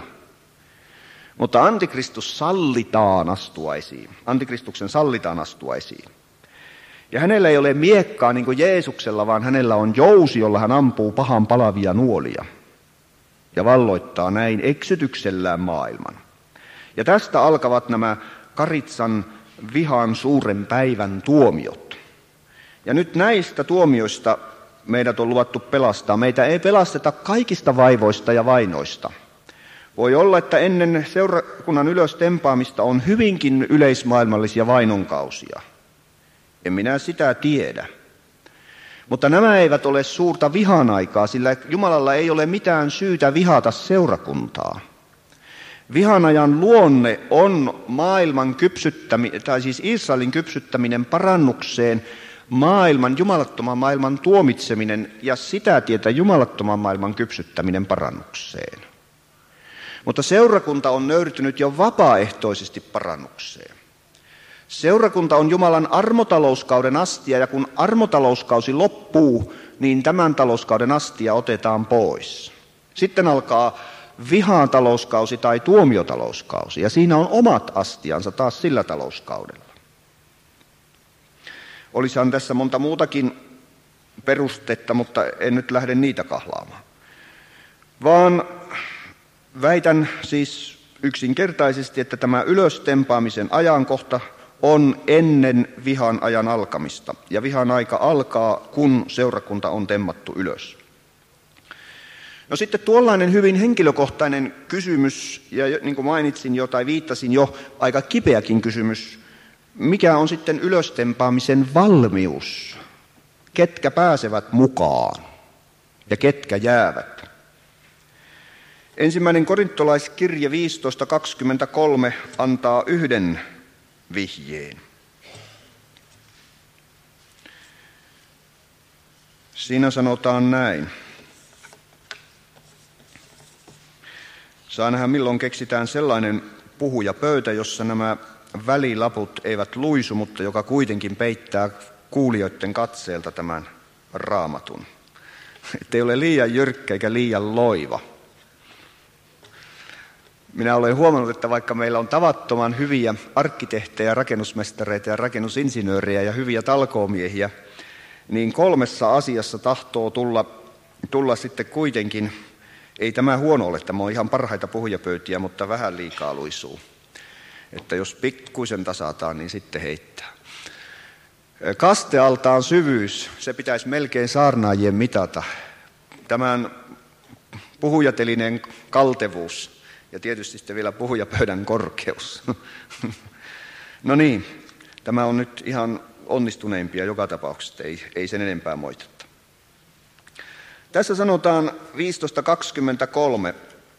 Mutta antikristus sallitaan astua esiin. Antikristuksen sallitaan astua esiin. Ja hänellä ei ole miekkaa niin kuin Jeesuksella, vaan hänellä on jousi, jolla hän ampuu pahan palavia nuolia. Ja valloittaa näin eksytyksellään maailman. Ja tästä alkavat nämä Karitsan vihan suuren päivän tuomiot. Ja nyt näistä tuomioista meidät on luvattu pelastaa. Meitä ei pelasteta kaikista vaivoista ja vainoista. Voi olla, että ennen seurakunnan ylös tempaamista on hyvinkin yleismaailmallisia vaiноnkausia. En minä sitä tiedä. Mutta nämä eivät ole suurta vihan aikaa, sillä Jumalalla ei ole mitään syytä vihata seurakuntaa. Vihanajan luonne on maailman kypsyttäminen, tai siis Israelin kypsyttäminen parannukseen, maailman, jumalattoman maailman tuomitseminen ja sitä tietä jumalattoman maailman kypsyttäminen parannukseen. Mutta seurakunta on nöyrtynyt jo vapaaehtoisesti parannukseen. Seurakunta on Jumalan armotalouskauden astia, ja kun armotalouskausi loppuu, niin tämän talouskauden astia otetaan pois. Sitten alkaa vihan talouskausi tai tuomiotalouskausi, ja siinä on omat astiansa taas sillä talouskaudella. Olisihan tässä monta muutakin perustetta, mutta en nyt lähde niitä kahlaamaan. Vaan väitän siis yksinkertaisesti, että tämä ylöstempaamisen ajankohta on ennen vihan ajan alkamista. Ja vihan aika alkaa, kun seurakunta on temmattu ylös. No sitten tuollainen hyvin henkilökohtainen kysymys, ja niin kuin mainitsin jo tai viittasin jo, aika kipeäkin kysymys. Mikä on sitten ylöstempaamisen valmius? Ketkä pääsevät mukaan ja ketkä jäävät? Ensimmäinen korintolaiskirje viisitoista kaksikymmentäkolme antaa yhden vihjeen. Siinä sanotaan näin. Saa nähdä, milloin keksitään sellainen puhujapöytä, jossa nämä välilaput eivät luisu, mutta joka kuitenkin peittää kuulijoiden katseelta tämän raamatun. Ettei ole liian jyrkkä eikä liian loiva. Minä olen huomannut, että vaikka meillä on tavattoman hyviä arkkitehtejä, rakennusmestareita ja rakennusinsinöörejä ja hyviä talkoomiehiä, niin kolmessa asiassa tahtoo tulla, tulla sitten kuitenkin, ei tämä huono ole, tämä on ihan parhaita puhujapöytiä, mutta vähän liikaa luisuu. Että jos pikkuisen tasataan, niin sitten heittää. Kastealtaan syvyys, se pitäisi melkein saarnaajien mitata. Tämän puhujatelineen kaltevuus ja tietysti sitten vielä puhujapöydän korkeus. No niin, tämä on nyt ihan onnistuneimpia joka tapauksessa, ei, ei sen enempää moitetta. Tässä sanotaan viisitoista kaksikymmentäkolme.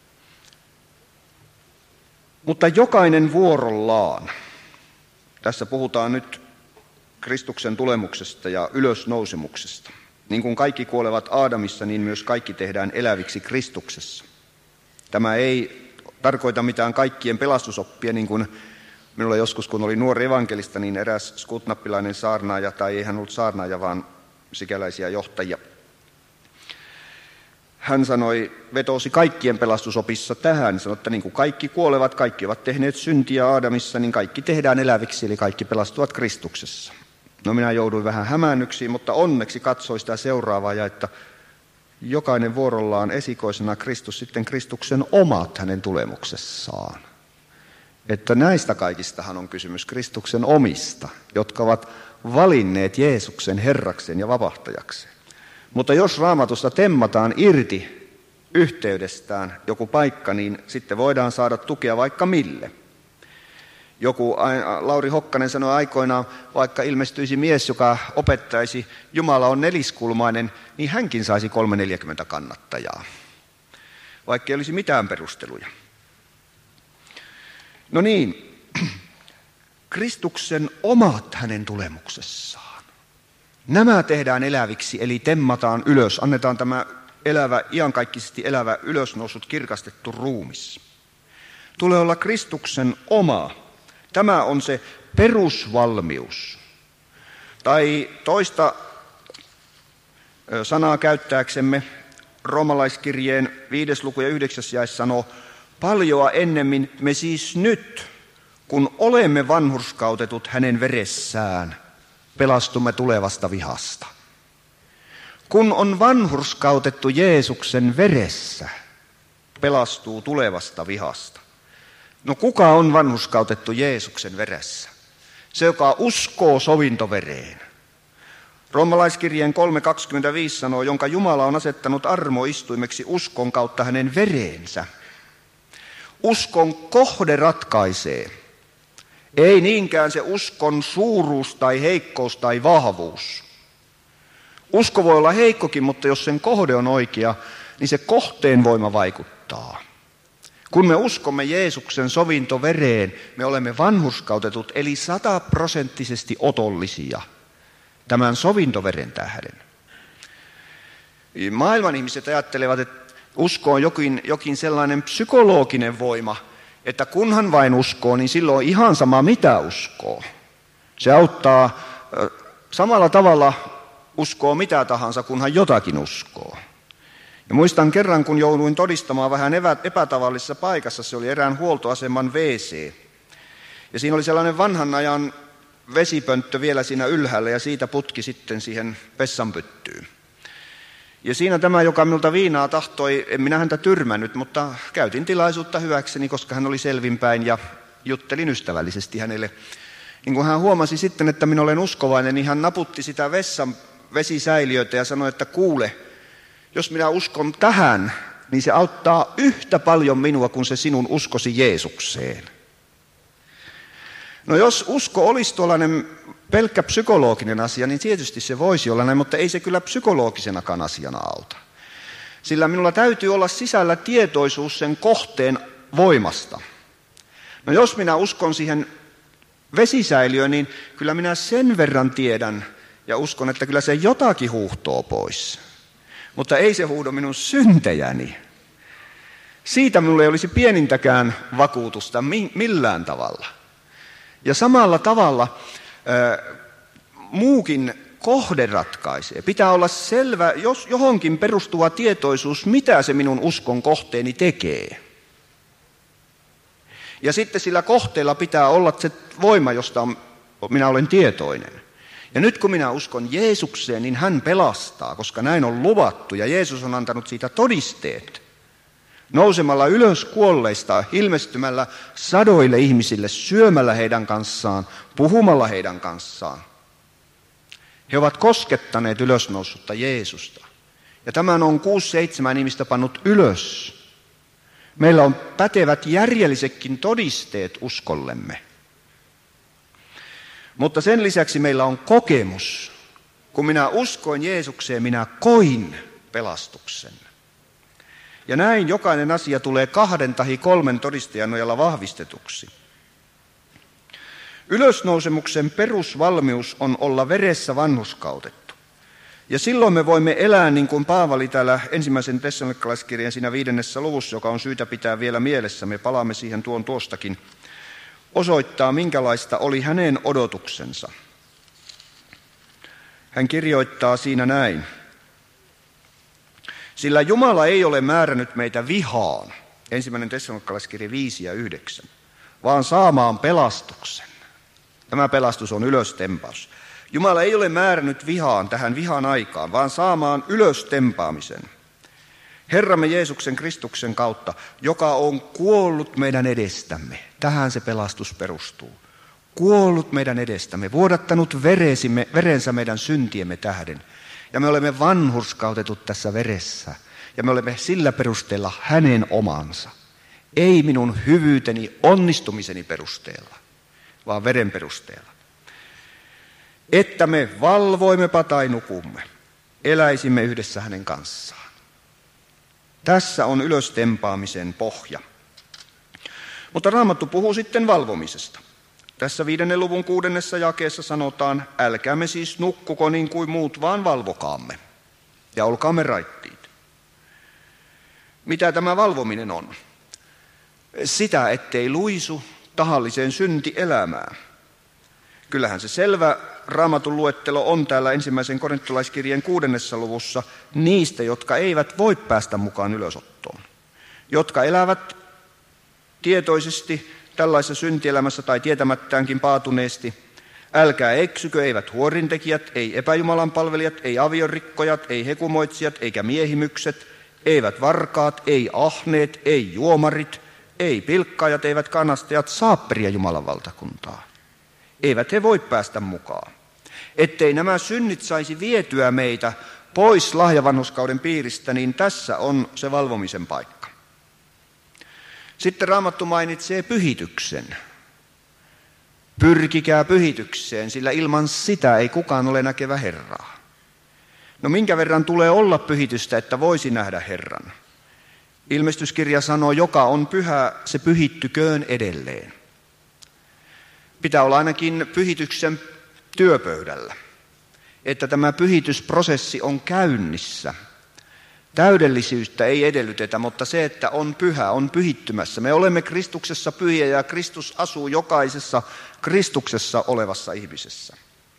Mutta jokainen vuorollaan. Tässä puhutaan nyt Kristuksen tulemuksesta ja ylösnousemuksesta. Niin kuin kaikki kuolevat Aadamissa, niin myös kaikki tehdään eläviksi Kristuksessa. Tämä ei tarkoita mitään kaikkien pelastusoppia, niin kuin minulla joskus, kun oli nuori evankelista, niin eräs skutnappilainen saarnaaja, tai ei hän ollut saarnaaja, vaan sikäläisiä johtajia. Hän sanoi, vetosi kaikkien pelastusopissa tähän, sanoi, että niin kuin kaikki kuolevat, kaikki ovat tehneet syntiä Aadamissa, niin kaikki tehdään eläviksi, eli kaikki pelastuvat Kristuksessa. No minä jouduin vähän hämäännyksiin, mutta onneksi katsoi sitä seuraavaa, ja että jokainen vuorollaan esikoisena Kristus, sitten Kristuksen omat hänen tulemuksessaan. Että näistä kaikistahan on kysymys Kristuksen omista, jotka ovat valinneet Jeesuksen Herraksen ja vapahtajakseen. Mutta jos Raamatusta temmataan irti yhteydestään joku paikka, niin sitten voidaan saada tukea vaikka mille. Joku, Lauri Hokkanen sanoi aikoinaan, vaikka ilmestyisi mies, joka opettaisi, Jumala on neliskulmainen, niin hänkin saisi kolme neljäkymmentä kannattajaa, vaikka ei olisi mitään perusteluja. No niin, Kristuksen omat hänen tulemuksessaan. Nämä tehdään eläviksi, eli temmataan ylös, annetaan tämä elävä, iankaikkisesti elävä ylösnousut kirkastettu ruumis. Tulee olla Kristuksen oma. Tämä on se perusvalmius. Tai toista sanaa käyttääksemme roomalaiskirjeen viides luku ja yhdeksäs jae sanoo, paljoa ennemmin me siis nyt, kun olemme vanhurskautetut hänen veressään, pelastumme tulevasta vihasta. Kun on vanhurskautettu Jeesuksen veressä, pelastuu tulevasta vihasta. No kuka on vanhurskautettu Jeesuksen veressä? Se, joka uskoo sovintovereen. Roomalaiskirjeen kolme kaksikymmentäviisi sanoo, jonka Jumala on asettanut armoistuimeksi uskon kautta hänen vereensä. Uskon kohde ratkaisee. Ei niinkään se uskon suuruus tai heikkous tai vahvuus. Usko voi olla heikkokin, mutta jos sen kohde on oikea, niin se kohteen voima vaikuttaa. Kun me uskomme Jeesuksen sovintovereen, me olemme vanhurskautetut, eli sataprosenttisesti otollisia tämän sovintoveren tähden. Maailman ihmiset ajattelevat, että usko on jokin, jokin sellainen psykologinen voima, että kunhan vain uskoo, niin silloin on ihan sama mitä uskoo. Se auttaa samalla tavalla uskoo mitä tahansa, kunhan jotakin uskoo. Ja muistan kerran, kun jouduin todistamaan vähän epätavallisessa paikassa, se oli erään huoltoaseman W C. Ja siinä oli sellainen vanhan ajan vesipönttö vielä siinä ylhäällä ja siitä putki sitten siihen vessanpyttyyn. Ja siinä tämä, joka minulta viinaa tahtoi, en minä häntä tyrmännyt, mutta käytin tilaisuutta hyväkseni, koska hän oli selvinpäin ja juttelin ystävällisesti hänelle. Niin kun hän huomasi sitten, että minä olen uskovainen, niin hän naputti sitä vessan vesisäiliötä ja sanoi, että kuule, jos minä uskon tähän, niin se auttaa yhtä paljon minua kuin se sinun uskosi Jeesukseen. No jos usko olisi tuollainen pelkkä psykologinen asia, niin tietysti se voisi olla näin, mutta ei se kyllä psykologisenakaan asiana auta. Sillä minulla täytyy olla sisällä tietoisuus sen kohteen voimasta. No jos minä uskon siihen vesisäiliöön, niin kyllä minä sen verran tiedän ja uskon, että kyllä se jotakin huuhtoo pois. Mutta ei se huudo minun syntejäni. Siitä minulla ei olisi pienintäkään vakuutusta millään tavalla. Ja samalla tavalla äh, muukin kohde ratkaisee. Pitää olla selvä, jos johonkin perustuva tietoisuus, mitä se minun uskon kohteeni tekee. Ja sitten sillä kohteella pitää olla se voima, josta minä olen tietoinen. Ja nyt kun minä uskon Jeesukseen, niin hän pelastaa, koska näin on luvattu ja Jeesus on antanut siitä todisteet. Nousemalla ylös kuolleista, ilmestymällä sadoille ihmisille, syömällä heidän kanssaan, puhumalla heidän kanssaan. He ovat koskettaneet ylösnousutta Jeesusta. Ja tämän on kuusi seitsemän ihmistä pannut ylös. Meillä on pätevät järjellisetkin todisteet uskollemme. Mutta sen lisäksi meillä on kokemus. Kun minä uskoin Jeesukseen, minä koin pelastuksen. Ja näin jokainen asia tulee kahden tai kolmen todistajan nojalla vahvistetuksi. Ylösnousemuksen perusvalmius on olla veressä vanhurskautettu. Ja silloin me voimme elää niin kuin Paavali täällä ensimmäisen tessalonikalaiskirjan siinä viidennessä luvussa, joka on syytä pitää vielä mielessä. Me palaamme siihen tuon tuostakin. Osoittaa, minkälaista oli hänen odotuksensa. Hän kirjoittaa siinä näin. Sillä Jumala ei ole määrännyt meitä vihaan, ensimmäinen tessalonikalaiskirja viisi ja yhdeksän, vaan saamaan pelastuksen. Tämä pelastus on ylöstempaus. Jumala ei ole määrännyt vihaan tähän vihan aikaan, vaan saamaan ylöstempaamisen. Herramme Jeesuksen Kristuksen kautta, joka on kuollut meidän edestämme. Tähän se pelastus perustuu. Kuollut meidän edestämme, vuodattanut veresimme, verensä meidän syntiemme tähden. Ja me olemme vanhurskautetut tässä veressä. ja me olemme sillä perusteella hänen omansa. Ei minun hyvyyteni, onnistumiseni perusteella, vaan veren perusteella. Että me valvoimmepa tai nukumme, eläisimme yhdessä hänen kanssaan. Tässä on ylöstempaamisen pohja. Mutta Raamattu puhuu sitten valvomisesta. Tässä viidennen luvun kuudennessa jakeessa sanotaan, älkäämme siis nukkuko niin kuin muut, vaan valvokaamme ja olkaamme raittiit. Mitä tämä valvominen on? Sitä, ettei luisu tahalliseen syntielämään. Kyllähän se selvä Raamatun luettelo on täällä ensimmäisen korintolaiskirjeen kuudennessa luvussa niistä, jotka eivät voi päästä mukaan ylösottoon. Jotka elävät tietoisesti tällaisessa syntielämässä tai tietämättäänkin paatuneesti. Älkää eksykö, eivät huorintekijät, ei epäjumalan palvelijat, ei aviorikkojat, ei hekumoitsijat, eikä miehimykset, eivät varkaat, ei ahneet, ei juomarit, ei pilkkaajat, eivät kanastajat saa periä Jumalan valtakuntaa. Eivät he voi päästä mukaan. Ettei nämä synnit saisi vietyä meitä pois lahjavanhurskauden piiristä, niin tässä on se valvomisen paikka. Sitten Raamattu mainitsee pyhityksen. Pyrkikää pyhitykseen, sillä ilman sitä ei kukaan ole näkevä Herraa. No minkä verran tulee olla pyhitystä, että voisi nähdä Herran? Ilmestyskirja sanoo, joka on pyhä, se pyhittyköön edelleen. Pitää olla ainakin pyhityksen työpöydällä, että tämä pyhitysprosessi on käynnissä. Täydellisyyttä ei edellytetä, mutta se, että on pyhä, on pyhittymässä. Me olemme Kristuksessa pyhiä ja Kristus asuu jokaisessa Kristuksessa olevassa ihmisessä.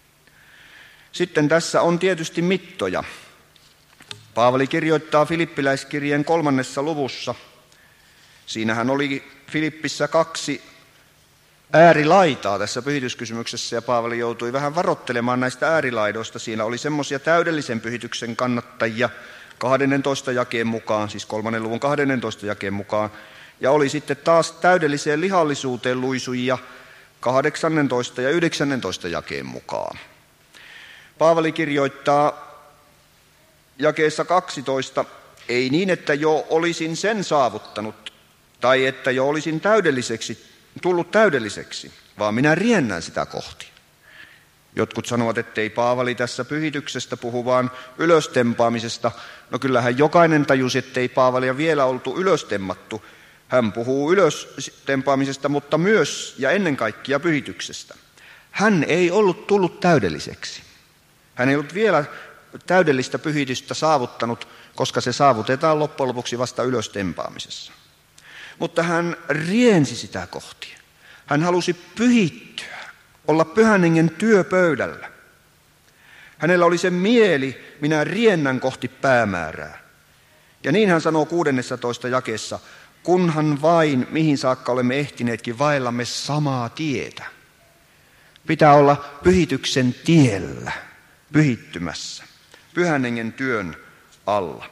Sitten tässä on tietysti mittoja. Paavali kirjoittaa Filippiläiskirjeen kolmannessa luvussa. Siinähän oli Filippissä kaksi äärilaitaa tässä pyhityskysymyksessä ja Paavali joutui vähän varoittelemaan näistä äärilaidoista. Siinä oli semmoisia täydellisen pyhityksen kannattajia kahdennentoista jakeen mukaan, siis kolmannen luvun kahdennentoista jakeen mukaan. Ja oli sitten taas täydelliseen lihallisuuteen luisujia kahdeksannentoista ja yhdeksännentoista jakeen mukaan. Paavali kirjoittaa jakeessa kaksitoista, ei niin, että jo olisin sen saavuttanut tai että jo olisin täydelliseksi, tullut täydelliseksi, vaan minä riennän sitä kohti. Jotkut sanovat, ettei Paavali tässä pyhityksestä puhu, vaan ylöstempaamisesta. No kyllähän jokainen tajusi, ettei Paavalia vielä oltu ylöstemmattu. Hän puhuu ylöstempaamisesta, mutta myös ja ennen kaikkea pyhityksestä. Hän ei ollut tullut täydelliseksi. Hän ei ollut vielä täydellistä pyhitystä saavuttanut, koska se saavutetaan loppujen lopuksi vasta ylöstempaamisessa. Mutta hän riensi sitä kohti. Hän halusi pyhittyä, olla pyhän hengen työpöydällä. Hänellä oli se mieli, minä riennän kohti päämäärää. Ja niin hän sanoo kuudennessatoista jakeessa, kunhan vain, mihin saakka olemme ehtineetkin, vaellamme samaa tietä. Pitää olla pyhityksen tiellä, pyhittymässä, pyhän hengen työn alla.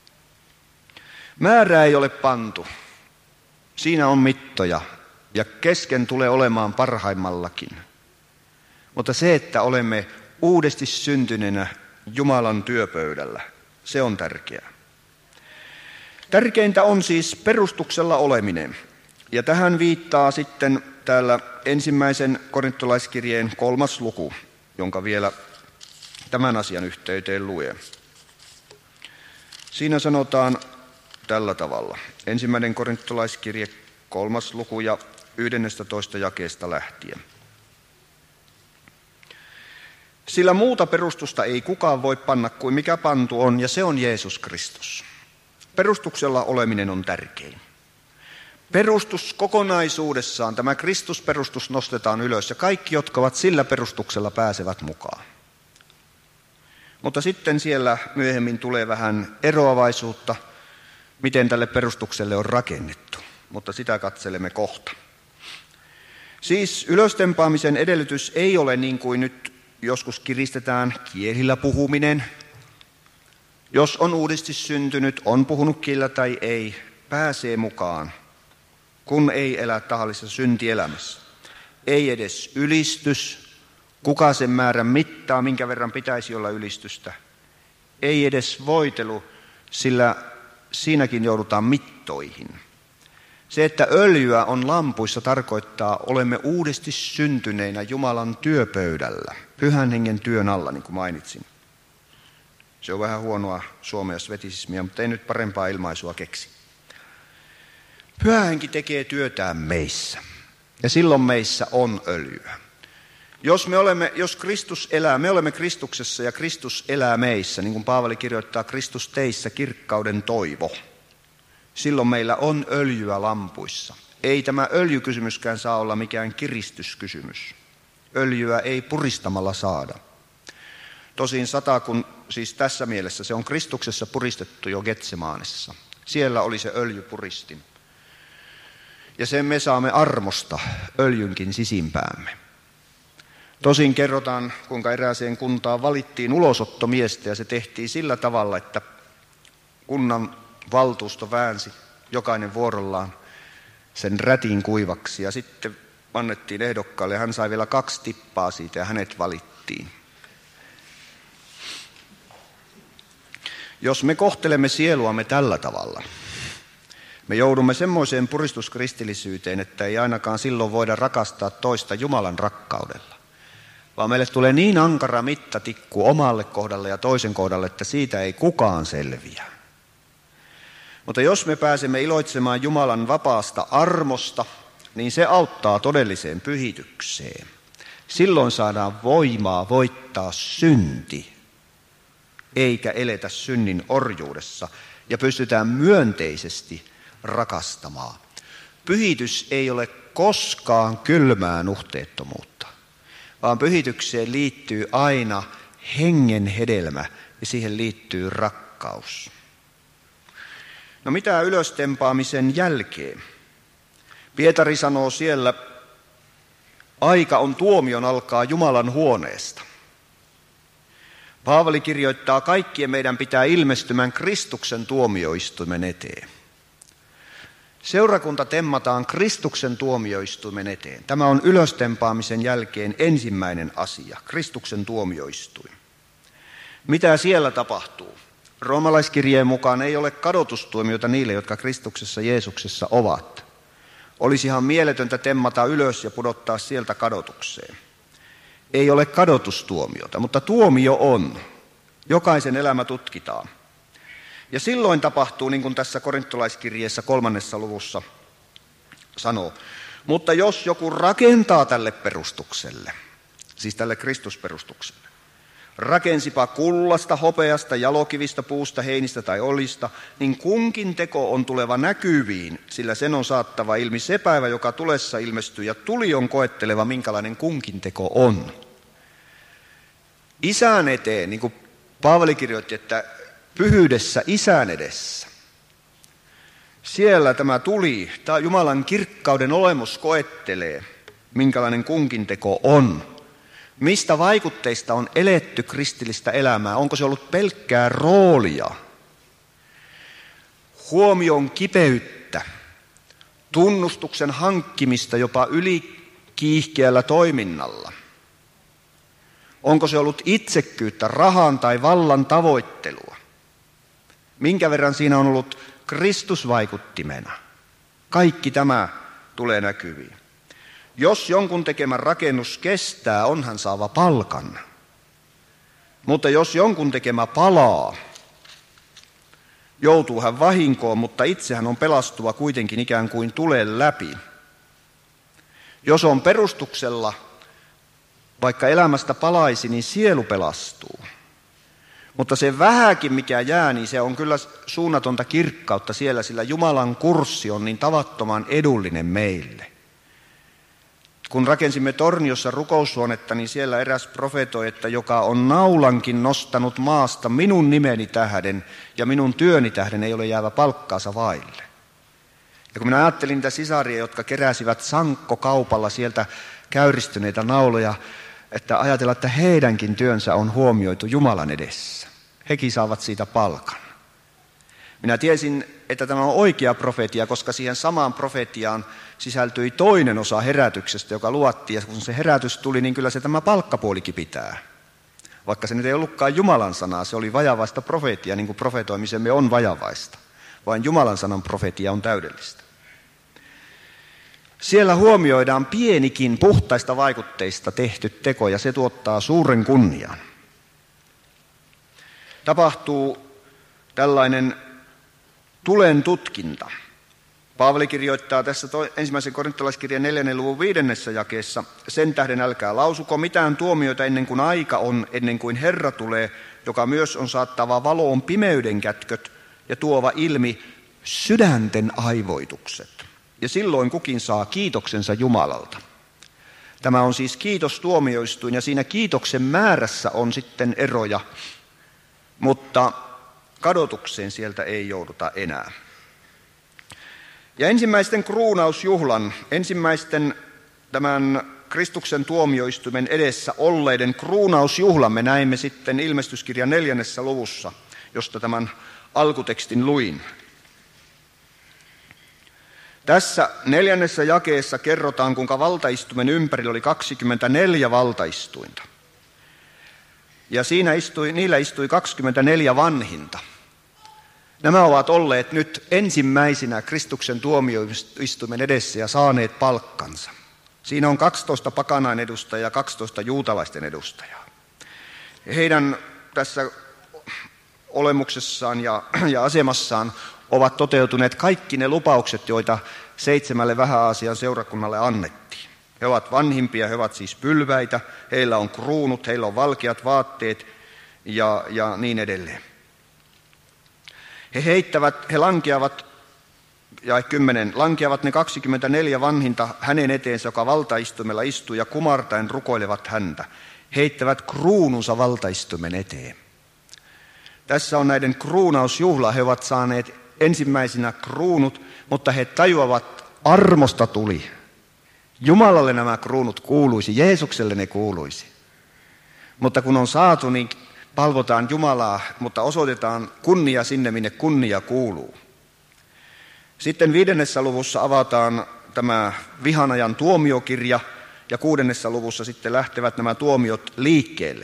Määrää ei ole pantu. Siinä on mittoja ja kesken tulee olemaan parhaimmallakin. Mutta se, että olemme uudesti syntyneenä Jumalan työpöydällä, se on tärkeää. Tärkeintä on siis perustuksella oleminen. Ja tähän viittaa sitten täällä ensimmäisen korintolaiskirjeen kolmas luku, jonka vielä tämän asian yhteyteen luen. Siinä sanotaan tällä tavalla. Ensimmäinen korintolaiskirje, kolmas luku ja yhdennestätoista jakeesta lähtien. Sillä muuta perustusta ei kukaan voi panna kuin mikä pantu on, ja se on Jeesus Kristus. Perustuksella oleminen on tärkein. Perustus kokonaisuudessaan, tämä Kristusperustus nostetaan ylös, ja kaikki, jotka ovat sillä perustuksella, pääsevät mukaan. Mutta sitten siellä myöhemmin tulee vähän eroavaisuutta, miten tälle perustukselle on rakennettu, mutta sitä katselemme kohta. Siis ylöstempaamisen edellytys ei ole niin kuin nyt joskus kiristetään kielillä puhuminen. Jos on uudesti syntynyt, on puhunut kielillä tai ei, pääsee mukaan, kun ei elä tahallisessa syntielämässä. Ei edes ylistys, kuka sen määrän mittaa, minkä verran pitäisi olla ylistystä. Ei edes voitelu, sillä siinäkin joudutaan mittoihin. Se, että öljyä on lampuissa, tarkoittaa, olemme uudesti syntyneinä Jumalan työpöydällä, Pyhän Hengen työn alla, niin kuin mainitsin. Se on vähän huonoa suomea svetisismia, mutta ei nyt parempaa ilmaisua keksi. Pyhä Henki tekee työtään meissä, ja silloin meissä on öljyä. Jos, me olemme, jos Kristus elää, me olemme Kristuksessa ja Kristus elää meissä, niin kuin Paavali kirjoittaa, Kristus teissä kirkkauden toivo. Silloin meillä on öljyä lampuissa. Ei tämä öljykysymyskään saa olla mikään kiristyskysymys. Öljyä ei puristamalla saada. Tosin sata, kun siis tässä mielessä se on Kristuksessa puristettu jo Getsemaanessa. Siellä oli se öljypuristin. Ja sen me saamme armosta öljynkin sisimpäämme. Tosin kerrotaan, kuinka erääseen kuntaan valittiin ulosottomiestä ja se tehtiin sillä tavalla, että kunnan valtuusto väänsi jokainen vuorollaan sen rätin kuivaksi ja sitten annettiin ehdokkaalle ja hän sai vielä kaksi tippaa siitä ja hänet valittiin. Jos me kohtelemme sieluamme tällä tavalla, me joudumme semmoiseen puristuskristillisyyteen, että ei ainakaan silloin voida rakastaa toista Jumalan rakkaudella. Vaan meille tulee niin ankara mittatikku omalle kohdalle ja toisen kohdalle, että siitä ei kukaan selviä. Mutta jos me pääsemme iloitsemaan Jumalan vapaasta armosta, niin se auttaa todelliseen pyhitykseen. Silloin saadaan voimaa voittaa synti, eikä eletä synnin orjuudessa, ja pystytään myönteisesti rakastamaan. Pyhitys ei ole koskaan kylmää nuhteettomuutta, vaan pyhitykseen liittyy aina hengen hedelmä ja siihen liittyy rakkaus. No mitä ylöstempaamisen jälkeen? Pietari sanoo siellä, aika on tuomion alkaa Jumalan huoneesta. Paavali kirjoittaa, kaikkien meidän pitää ilmestymään Kristuksen tuomioistuimen eteen. Seurakunta temmataan Kristuksen tuomioistuimen eteen. Tämä on ylöstempaamisen jälkeen ensimmäinen asia, Kristuksen tuomioistuin. Mitä siellä tapahtuu? Roomalaiskirjeen mukaan ei ole kadotustuomiota niille, jotka Kristuksessa Jeesuksessa ovat. Olisihan mieletöntä temmata ylös ja pudottaa sieltä kadotukseen. Ei ole kadotustuomiota, mutta tuomio on. Jokaisen elämä tutkitaan. Ja silloin tapahtuu, niin kuin tässä korintolaiskirjeessä kolmannessa luvussa sanoo, mutta jos joku rakentaa tälle perustukselle, siis tälle Kristusperustukselle, rakensipa kullasta, hopeasta, jalokivistä, puusta, heinistä tai olista, niin kunkin teko on tuleva näkyviin, sillä sen on saattava ilmi se päivä, joka tulessa ilmestyy, ja tuli on koetteleva, minkälainen kunkin teko on. Isän eteen, niin kuin Paavali kirjoitti, että pyhyydessä isän edessä. Siellä tämä tuli, tämä Jumalan kirkkauden olemus koettelee, minkälainen kunkin teko on. Mistä vaikutteista on eletty kristillistä elämää? Onko se ollut pelkkää roolia? Huomion kipeyttä, tunnustuksen hankkimista jopa ylikiihkeällä toiminnalla? Onko se ollut itsekkyyttä, rahan tai vallan tavoittelua? Minkä verran siinä on ollut Kristusvaikuttimena? Kaikki tämä tulee näkyviin. Jos jonkun tekemä rakennus kestää, on hän saava palkan. Mutta jos jonkun tekemä palaa, joutuu hän vahinkoon, mutta itse hän on pelastuva kuitenkin ikään kuin tulen läpi. Jos on perustuksella, vaikka elämästä palaisi, niin sielu pelastuu. Mutta se vähäkin, mikä jää, niin se on kyllä suunnatonta kirkkautta siellä, sillä Jumalan kurssi on niin tavattoman edullinen meille. Kun rakensimme Torniossa rukoushuonetta, niin siellä eräs profetoi, että joka on naulankin nostanut maasta minun nimeni tähden ja minun työni tähden ei ole jäävä palkkaansa vaille. Ja kun minä ajattelin niitä sisaria, jotka keräsivät sankkokaupalla sieltä käyristyneitä nauloja, että ajatella, että heidänkin työnsä on huomioitu Jumalan edessä. Hekin saavat siitä palkan. Minä tiesin, että tämä on oikea profetia, koska siihen samaan profetiaan sisältyi toinen osa herätyksestä, joka luvattiin. Ja kun se herätys tuli, niin kyllä se tämä palkkapuolikin pitää. Vaikka se nyt ei ollutkaan Jumalan sanaa, se oli vajavaista profetia, niin kuin profetoimisemme on vajavaista. Vain Jumalan sanan profetia on täydellistä. Siellä huomioidaan pienikin puhtaista vaikutteista tehty teko, ja se tuottaa suuren kunnian. Tapahtuu tällainen tulen tutkinta. Paavali kirjoittaa tässä ensimmäisen korintolaiskirjan neljännen luvun viidennessä jakeessa: sen tähden älkää lausuko mitään tuomioita ennen kuin aika on, ennen kuin Herra tulee, joka myös on saattava valoon pimeyden kätköt ja tuova ilmi sydänten aivoitukset. Ja silloin kukin saa kiitoksensa Jumalalta. Tämä on siis kiitostuomioistuin, ja siinä kiitoksen määrässä on sitten eroja, mutta kadotukseen sieltä ei jouduta enää. Ja ensimmäisten kruunausjuhlan, ensimmäisten tämän Kristuksen tuomioistuimen edessä olleiden kruunausjuhlan me näimme sitten Ilmestyskirjan neljännessä luvussa, josta tämän alkutekstin luin. Tässä neljännessä jakeessa kerrotaan, kuinka valtaistuimen ympärillä oli kaksikymmentäneljä valtaistuinta. Ja siinä istui, niillä istui kaksikymmentäneljä vanhinta. Nämä ovat olleet nyt ensimmäisinä Kristuksen tuomioistuimen edessä ja saaneet palkkansa. Siinä on kaksitoista pakanain edustajaa ja kaksitoista juutalaisten edustajaa. Heidän tässä olemuksessaan ja, ja asemassaan ovat toteutuneet kaikki ne lupaukset, joita seitsemälle Vähä-Aasian seurakunnalle annettiin. He ovat vanhimpia, he ovat siis pylväitä, heillä on kruunut, heillä on valkeat vaatteet ja, ja niin edelleen. He heittävät, he lankeavat, ja kymmenen, lankeavat ne kaksikymmentäneljä vanhinta hänen eteensä, joka valtaistuimella istuu, ja kumartaen rukoilevat häntä. Heittävät kruununsa valtaistuimen eteen. Tässä on näiden kruunausjuhla, he ovat saaneet ensimmäisenä kruunut, mutta he tajuavat, armosta tuli. Jumalalle nämä kruunut kuuluisi, Jeesukselle ne kuuluisi. Mutta kun on saatu, niin palvotaan Jumalaa, mutta osoitetaan kunnia sinne, minne kunnia kuuluu. Sitten viidennessä luvussa avataan tämä vihanajan tuomiokirja, ja kuudennessa luvussa sitten lähtevät nämä tuomiot liikkeelle.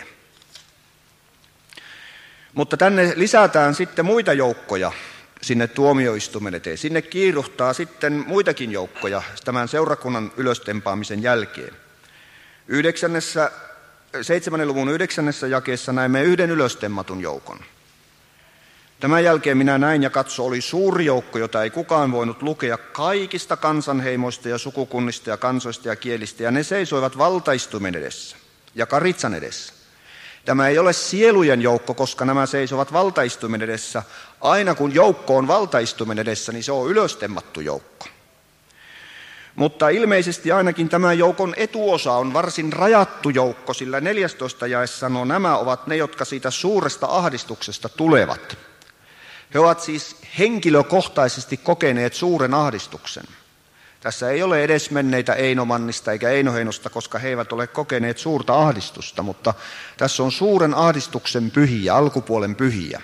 Mutta tänne lisätään sitten muita joukkoja sinne tuomioistuimen eteen. Sinne kiiruhtaa sitten muitakin joukkoja tämän seurakunnan ylöstempaamisen jälkeen. Yhdeksännessä, seitsemännen luvun yhdeksännessä jakeessa näemme yhden ylöstemmatun joukon. Tämän jälkeen minä näin ja katso, oli suuri joukko, jota ei kukaan voinut lukea, kaikista kansanheimoista ja sukukunnista ja kansoista ja kielistä, ja ne seisoivat valtaistuimen edessä ja karitsan edessä. Tämä ei ole sielujen joukko, koska nämä seisovat valtaistuimen edessä. Aina kun joukko on valtaistuimen edessä, niin se on ylöstemmattu joukko. Mutta ilmeisesti ainakin tämän joukon etuosa on varsin rajattu joukko, sillä neljästoista jae sanoo, nämä ovat ne, jotka siitä suuresta ahdistuksesta tulevat. He ovat siis henkilökohtaisesti kokeneet suuren ahdistuksen. Tässä ei ole edes menneitä Einomannista eikä Einoheinosta, koska he eivät ole kokeneet suurta ahdistusta, mutta tässä on suuren ahdistuksen pyhiä, alkupuolen pyhiä.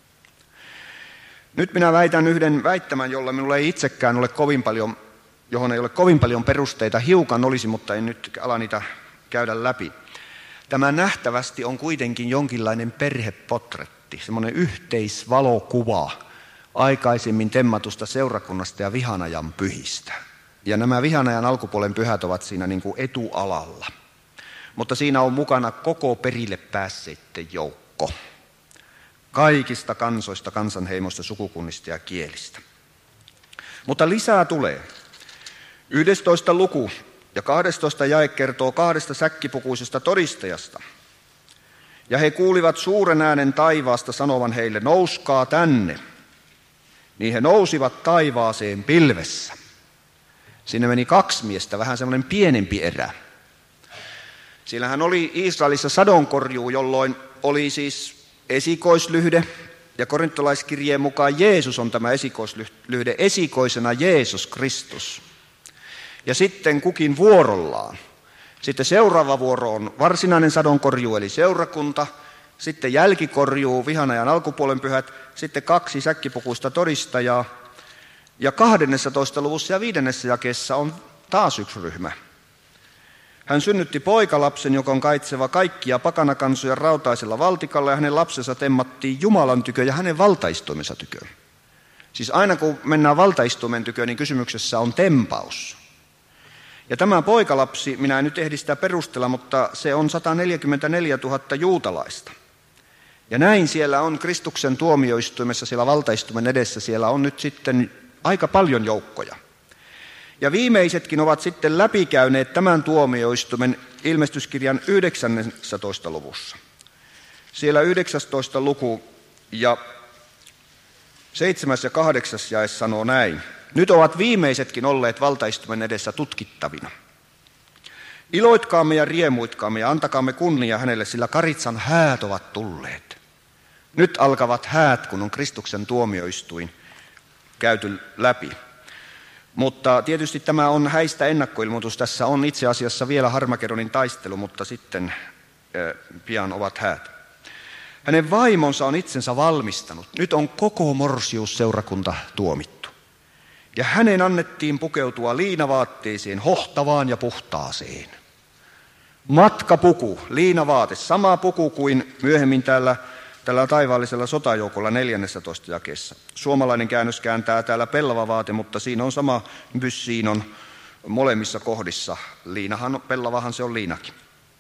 Nyt minä väitän yhden väittämän, jolla minulla ei itsekään ole kovin paljon, johon ei ole kovin paljon perusteita, hiukan olisi, mutta en nyt ala niitä käydä läpi. Tämä nähtävästi on kuitenkin jonkinlainen perhepotretti, semmoinen yhteisvalokuva aikaisemmin temmatusta seurakunnasta ja vihanajan pyhistä. Ja nämä vihanajan alkupuolen pyhät ovat siinä niin kuin etualalla. Mutta siinä on mukana koko perille päässeiden joukko. Kaikista kansoista, kansanheimoista, sukukunnista ja kielistä. Mutta lisää tulee. yhdestoista luku ja kahdestoista jae kertoo kahdesta säkkipukuisesta todistajasta. Ja he kuulivat suuren äänen taivaasta sanovan heille, nouskaa tänne. Niin he nousivat taivaaseen pilvessä. Sinne meni kaksi miestä, vähän semmoinen pienempi erä. Siellähän oli Israelissa sadonkorjuu, jolloin oli siis esikoislyhde, ja korintolaiskirjeen mukaan Jeesus on tämä esikoislyhde, esikoisena Jeesus Kristus. Ja sitten kukin vuorollaan. Sitten seuraava vuoro on varsinainen sadonkorjuu, eli seurakunta. Sitten jälkikorjuu, vihanajan alkupuolen pyhät. Sitten kaksi säkkipukuista todistajaa. Ja kahdennessatoista luvussa ja viidennessä jakeessa on taas yksi ryhmä. Hän synnytti poikalapsen, joka on kaitseva kaikkia pakanakansoja rautaisella valtikalla, ja hänen lapsensa temmattiin Jumalan tykö ja hänen valtaistuimensa tykö. Siis aina kun mennään valtaistuimen tykö, niin kysymyksessä on tempaus. Ja tämä poikalapsi, minä en nyt ehdi sitä perustella, mutta se on sata neljäkymmentäneljätuhatta juutalaista. Ja näin siellä on Kristuksen tuomioistuimessa, siellä valtaistuimen edessä, siellä on nyt sitten aika paljon joukkoja. Ja viimeisetkin ovat sitten läpikäyneet tämän tuomioistuimen ilmestyskirjan yhdeksännentoista luvussa. Siellä yhdeksästoista luku ja seitsemäs ja kahdeksas jae sanoo näin. Nyt ovat viimeisetkin olleet valtaistuimen edessä tutkittavina. Iloitkaamme ja riemuitkaamme ja antakaamme kunnia hänelle, sillä Karitsan häät ovat tulleet. Nyt alkavat häät, kun on Kristuksen tuomioistuin käyty läpi. Mutta tietysti tämä on häistä ennakkoilmoitus. Tässä on itse asiassa vielä Harmagedonin taistelu, mutta sitten pian ovat häät. Hänen vaimonsa on itsensä valmistanut. Nyt on koko Morsius-seurakunta tuomittu. Ja hänen annettiin pukeutua liinavaatteisiin, hohtavaan ja puhtaaseen. Matkapuku, liinavaate, sama puku kuin myöhemmin täällä, tällä taivaallisella sotajoukolla neljännentoista jakeessa. Suomalainen käännös kääntää täällä pellava vaate, mutta siinä on sama myös, siinä on molemmissa kohdissa. Liinahan, pellavahan se on liinakin.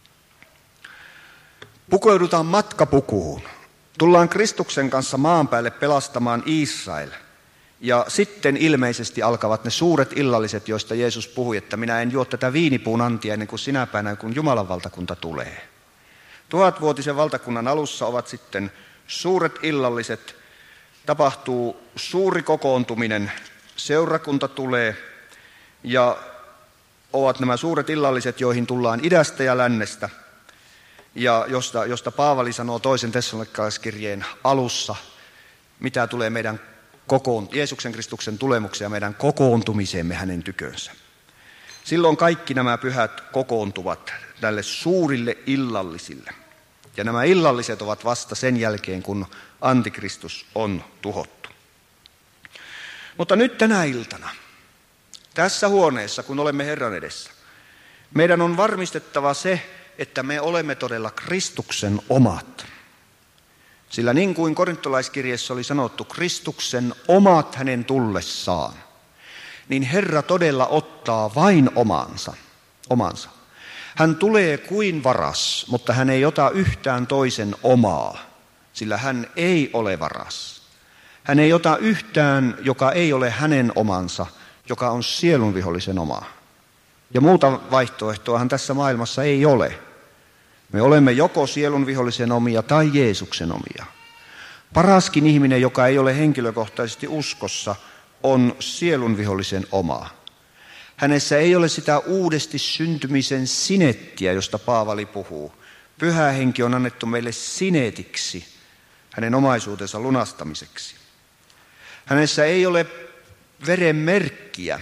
Pukeudutaan matkapukuun. Tullaan Kristuksen kanssa maan päälle pelastamaan Israel. Ja sitten ilmeisesti alkavat ne suuret illalliset, joista Jeesus puhui, että minä en juo tätä viinipuun antia ennen kuin sinä päivänä, kun Jumalan valtakunta tulee. Tuhatvuotisen valtakunnan alussa ovat sitten suuret illalliset, tapahtuu suuri kokoontuminen, seurakunta tulee ja ovat nämä suuret illalliset, joihin tullaan idästä ja lännestä. Ja josta, josta Paavali sanoo toisen tessalonikalaiskirjeen alussa, mitä tulee meidän kokoon, Jeesuksen Kristuksen tulemukseen ja meidän kokoontumiseemme hänen tykönsä. Silloin kaikki nämä pyhät kokoontuvat tälle suurille illallisille. Ja nämä illalliset ovat vasta sen jälkeen, kun antikristus on tuhottu. Mutta nyt tänä iltana, tässä huoneessa, kun olemme Herran edessä, meidän on varmistettava se, että me olemme todella Kristuksen omat. Sillä niin kuin korintolaiskirjeessä oli sanottu, Kristuksen omat hänen tullessaan, niin Herra todella ottaa vain omansa, omansa. Hän tulee kuin varas, mutta hän ei ota yhtään toisen omaa, sillä hän ei ole varas. Hän ei ota yhtään, joka ei ole hänen omansa, joka on sielunvihollisen omaa. Ja muuta vaihtoehtoahan tässä maailmassa ei ole. Me olemme joko sielunvihollisen omia tai Jeesuksen omia. Paraskin ihminen, joka ei ole henkilökohtaisesti uskossa, on sielunvihollisen oma. Hänessä ei ole sitä uudesti syntymisen sinettiä, josta Paavali puhuu. Pyhä henki on annettu meille sinetiksi, hänen omaisuutensa lunastamiseksi. Hänessä ei ole veren merkkiä,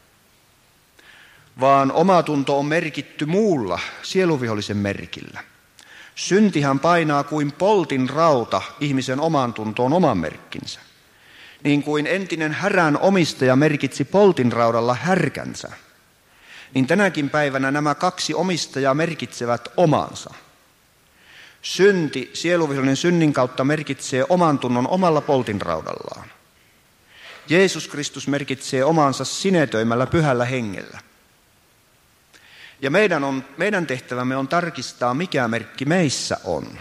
vaan omatunto on merkitty muulla sielunvihollisen merkillä. Syntihän painaa kuin poltin rauta ihmisen omaan tuntoon oman merkkinsä. Niin kuin entinen härän omistaja merkitsi poltin raudalla härkänsä, niin tänäkin päivänä nämä kaksi omistajaa merkitsevät omansa. Synti, sielunvihollinen synnin kautta merkitsee oman tunnon omalla poltin raudallaan. Jeesus Kristus merkitsee omansa sinetöimällä pyhällä hengellä. Ja meidän, on, meidän tehtävämme on tarkistaa, mikä merkki meissä on.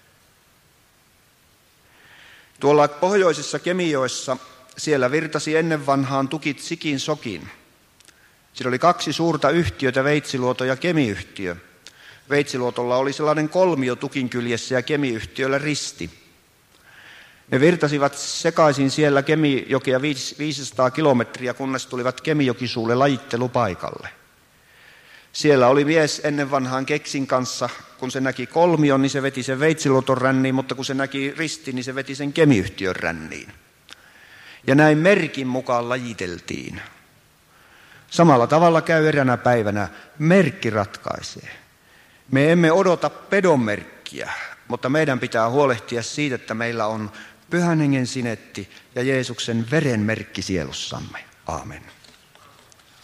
Tuolla pohjoisessa Kemijoessa siellä virtasi ennen vanhaan tukit sikin sokin. Siinä oli kaksi suurta yhtiötä, Veitsiluoto ja Kemiyhtiö. Veitsiluotolla oli sellainen kolmio tukin kyljessä ja Kemiyhtiöllä risti. Ne virtasivat sekaisin siellä Kemijokea viisisataa kilometriä, kunnes tulivat Kemijokisuulle lajittelupaikalle. Siellä oli mies ennen vanhaan keksin kanssa, kun se näki kolmion, niin se veti sen Veitsiluoton ränniin, mutta kun se näki ristin, niin se veti sen Kemiyhtiön ränniin. Ja näin merkin mukaan lajiteltiin. Samalla tavalla käy eränä päivänä, merkki ratkaisee. Me emme odota pedon merkkiä, mutta meidän pitää huolehtia siitä, että meillä on Pyhän Hengen sinetti ja Jeesuksen veren merkki sielussamme. Aamen.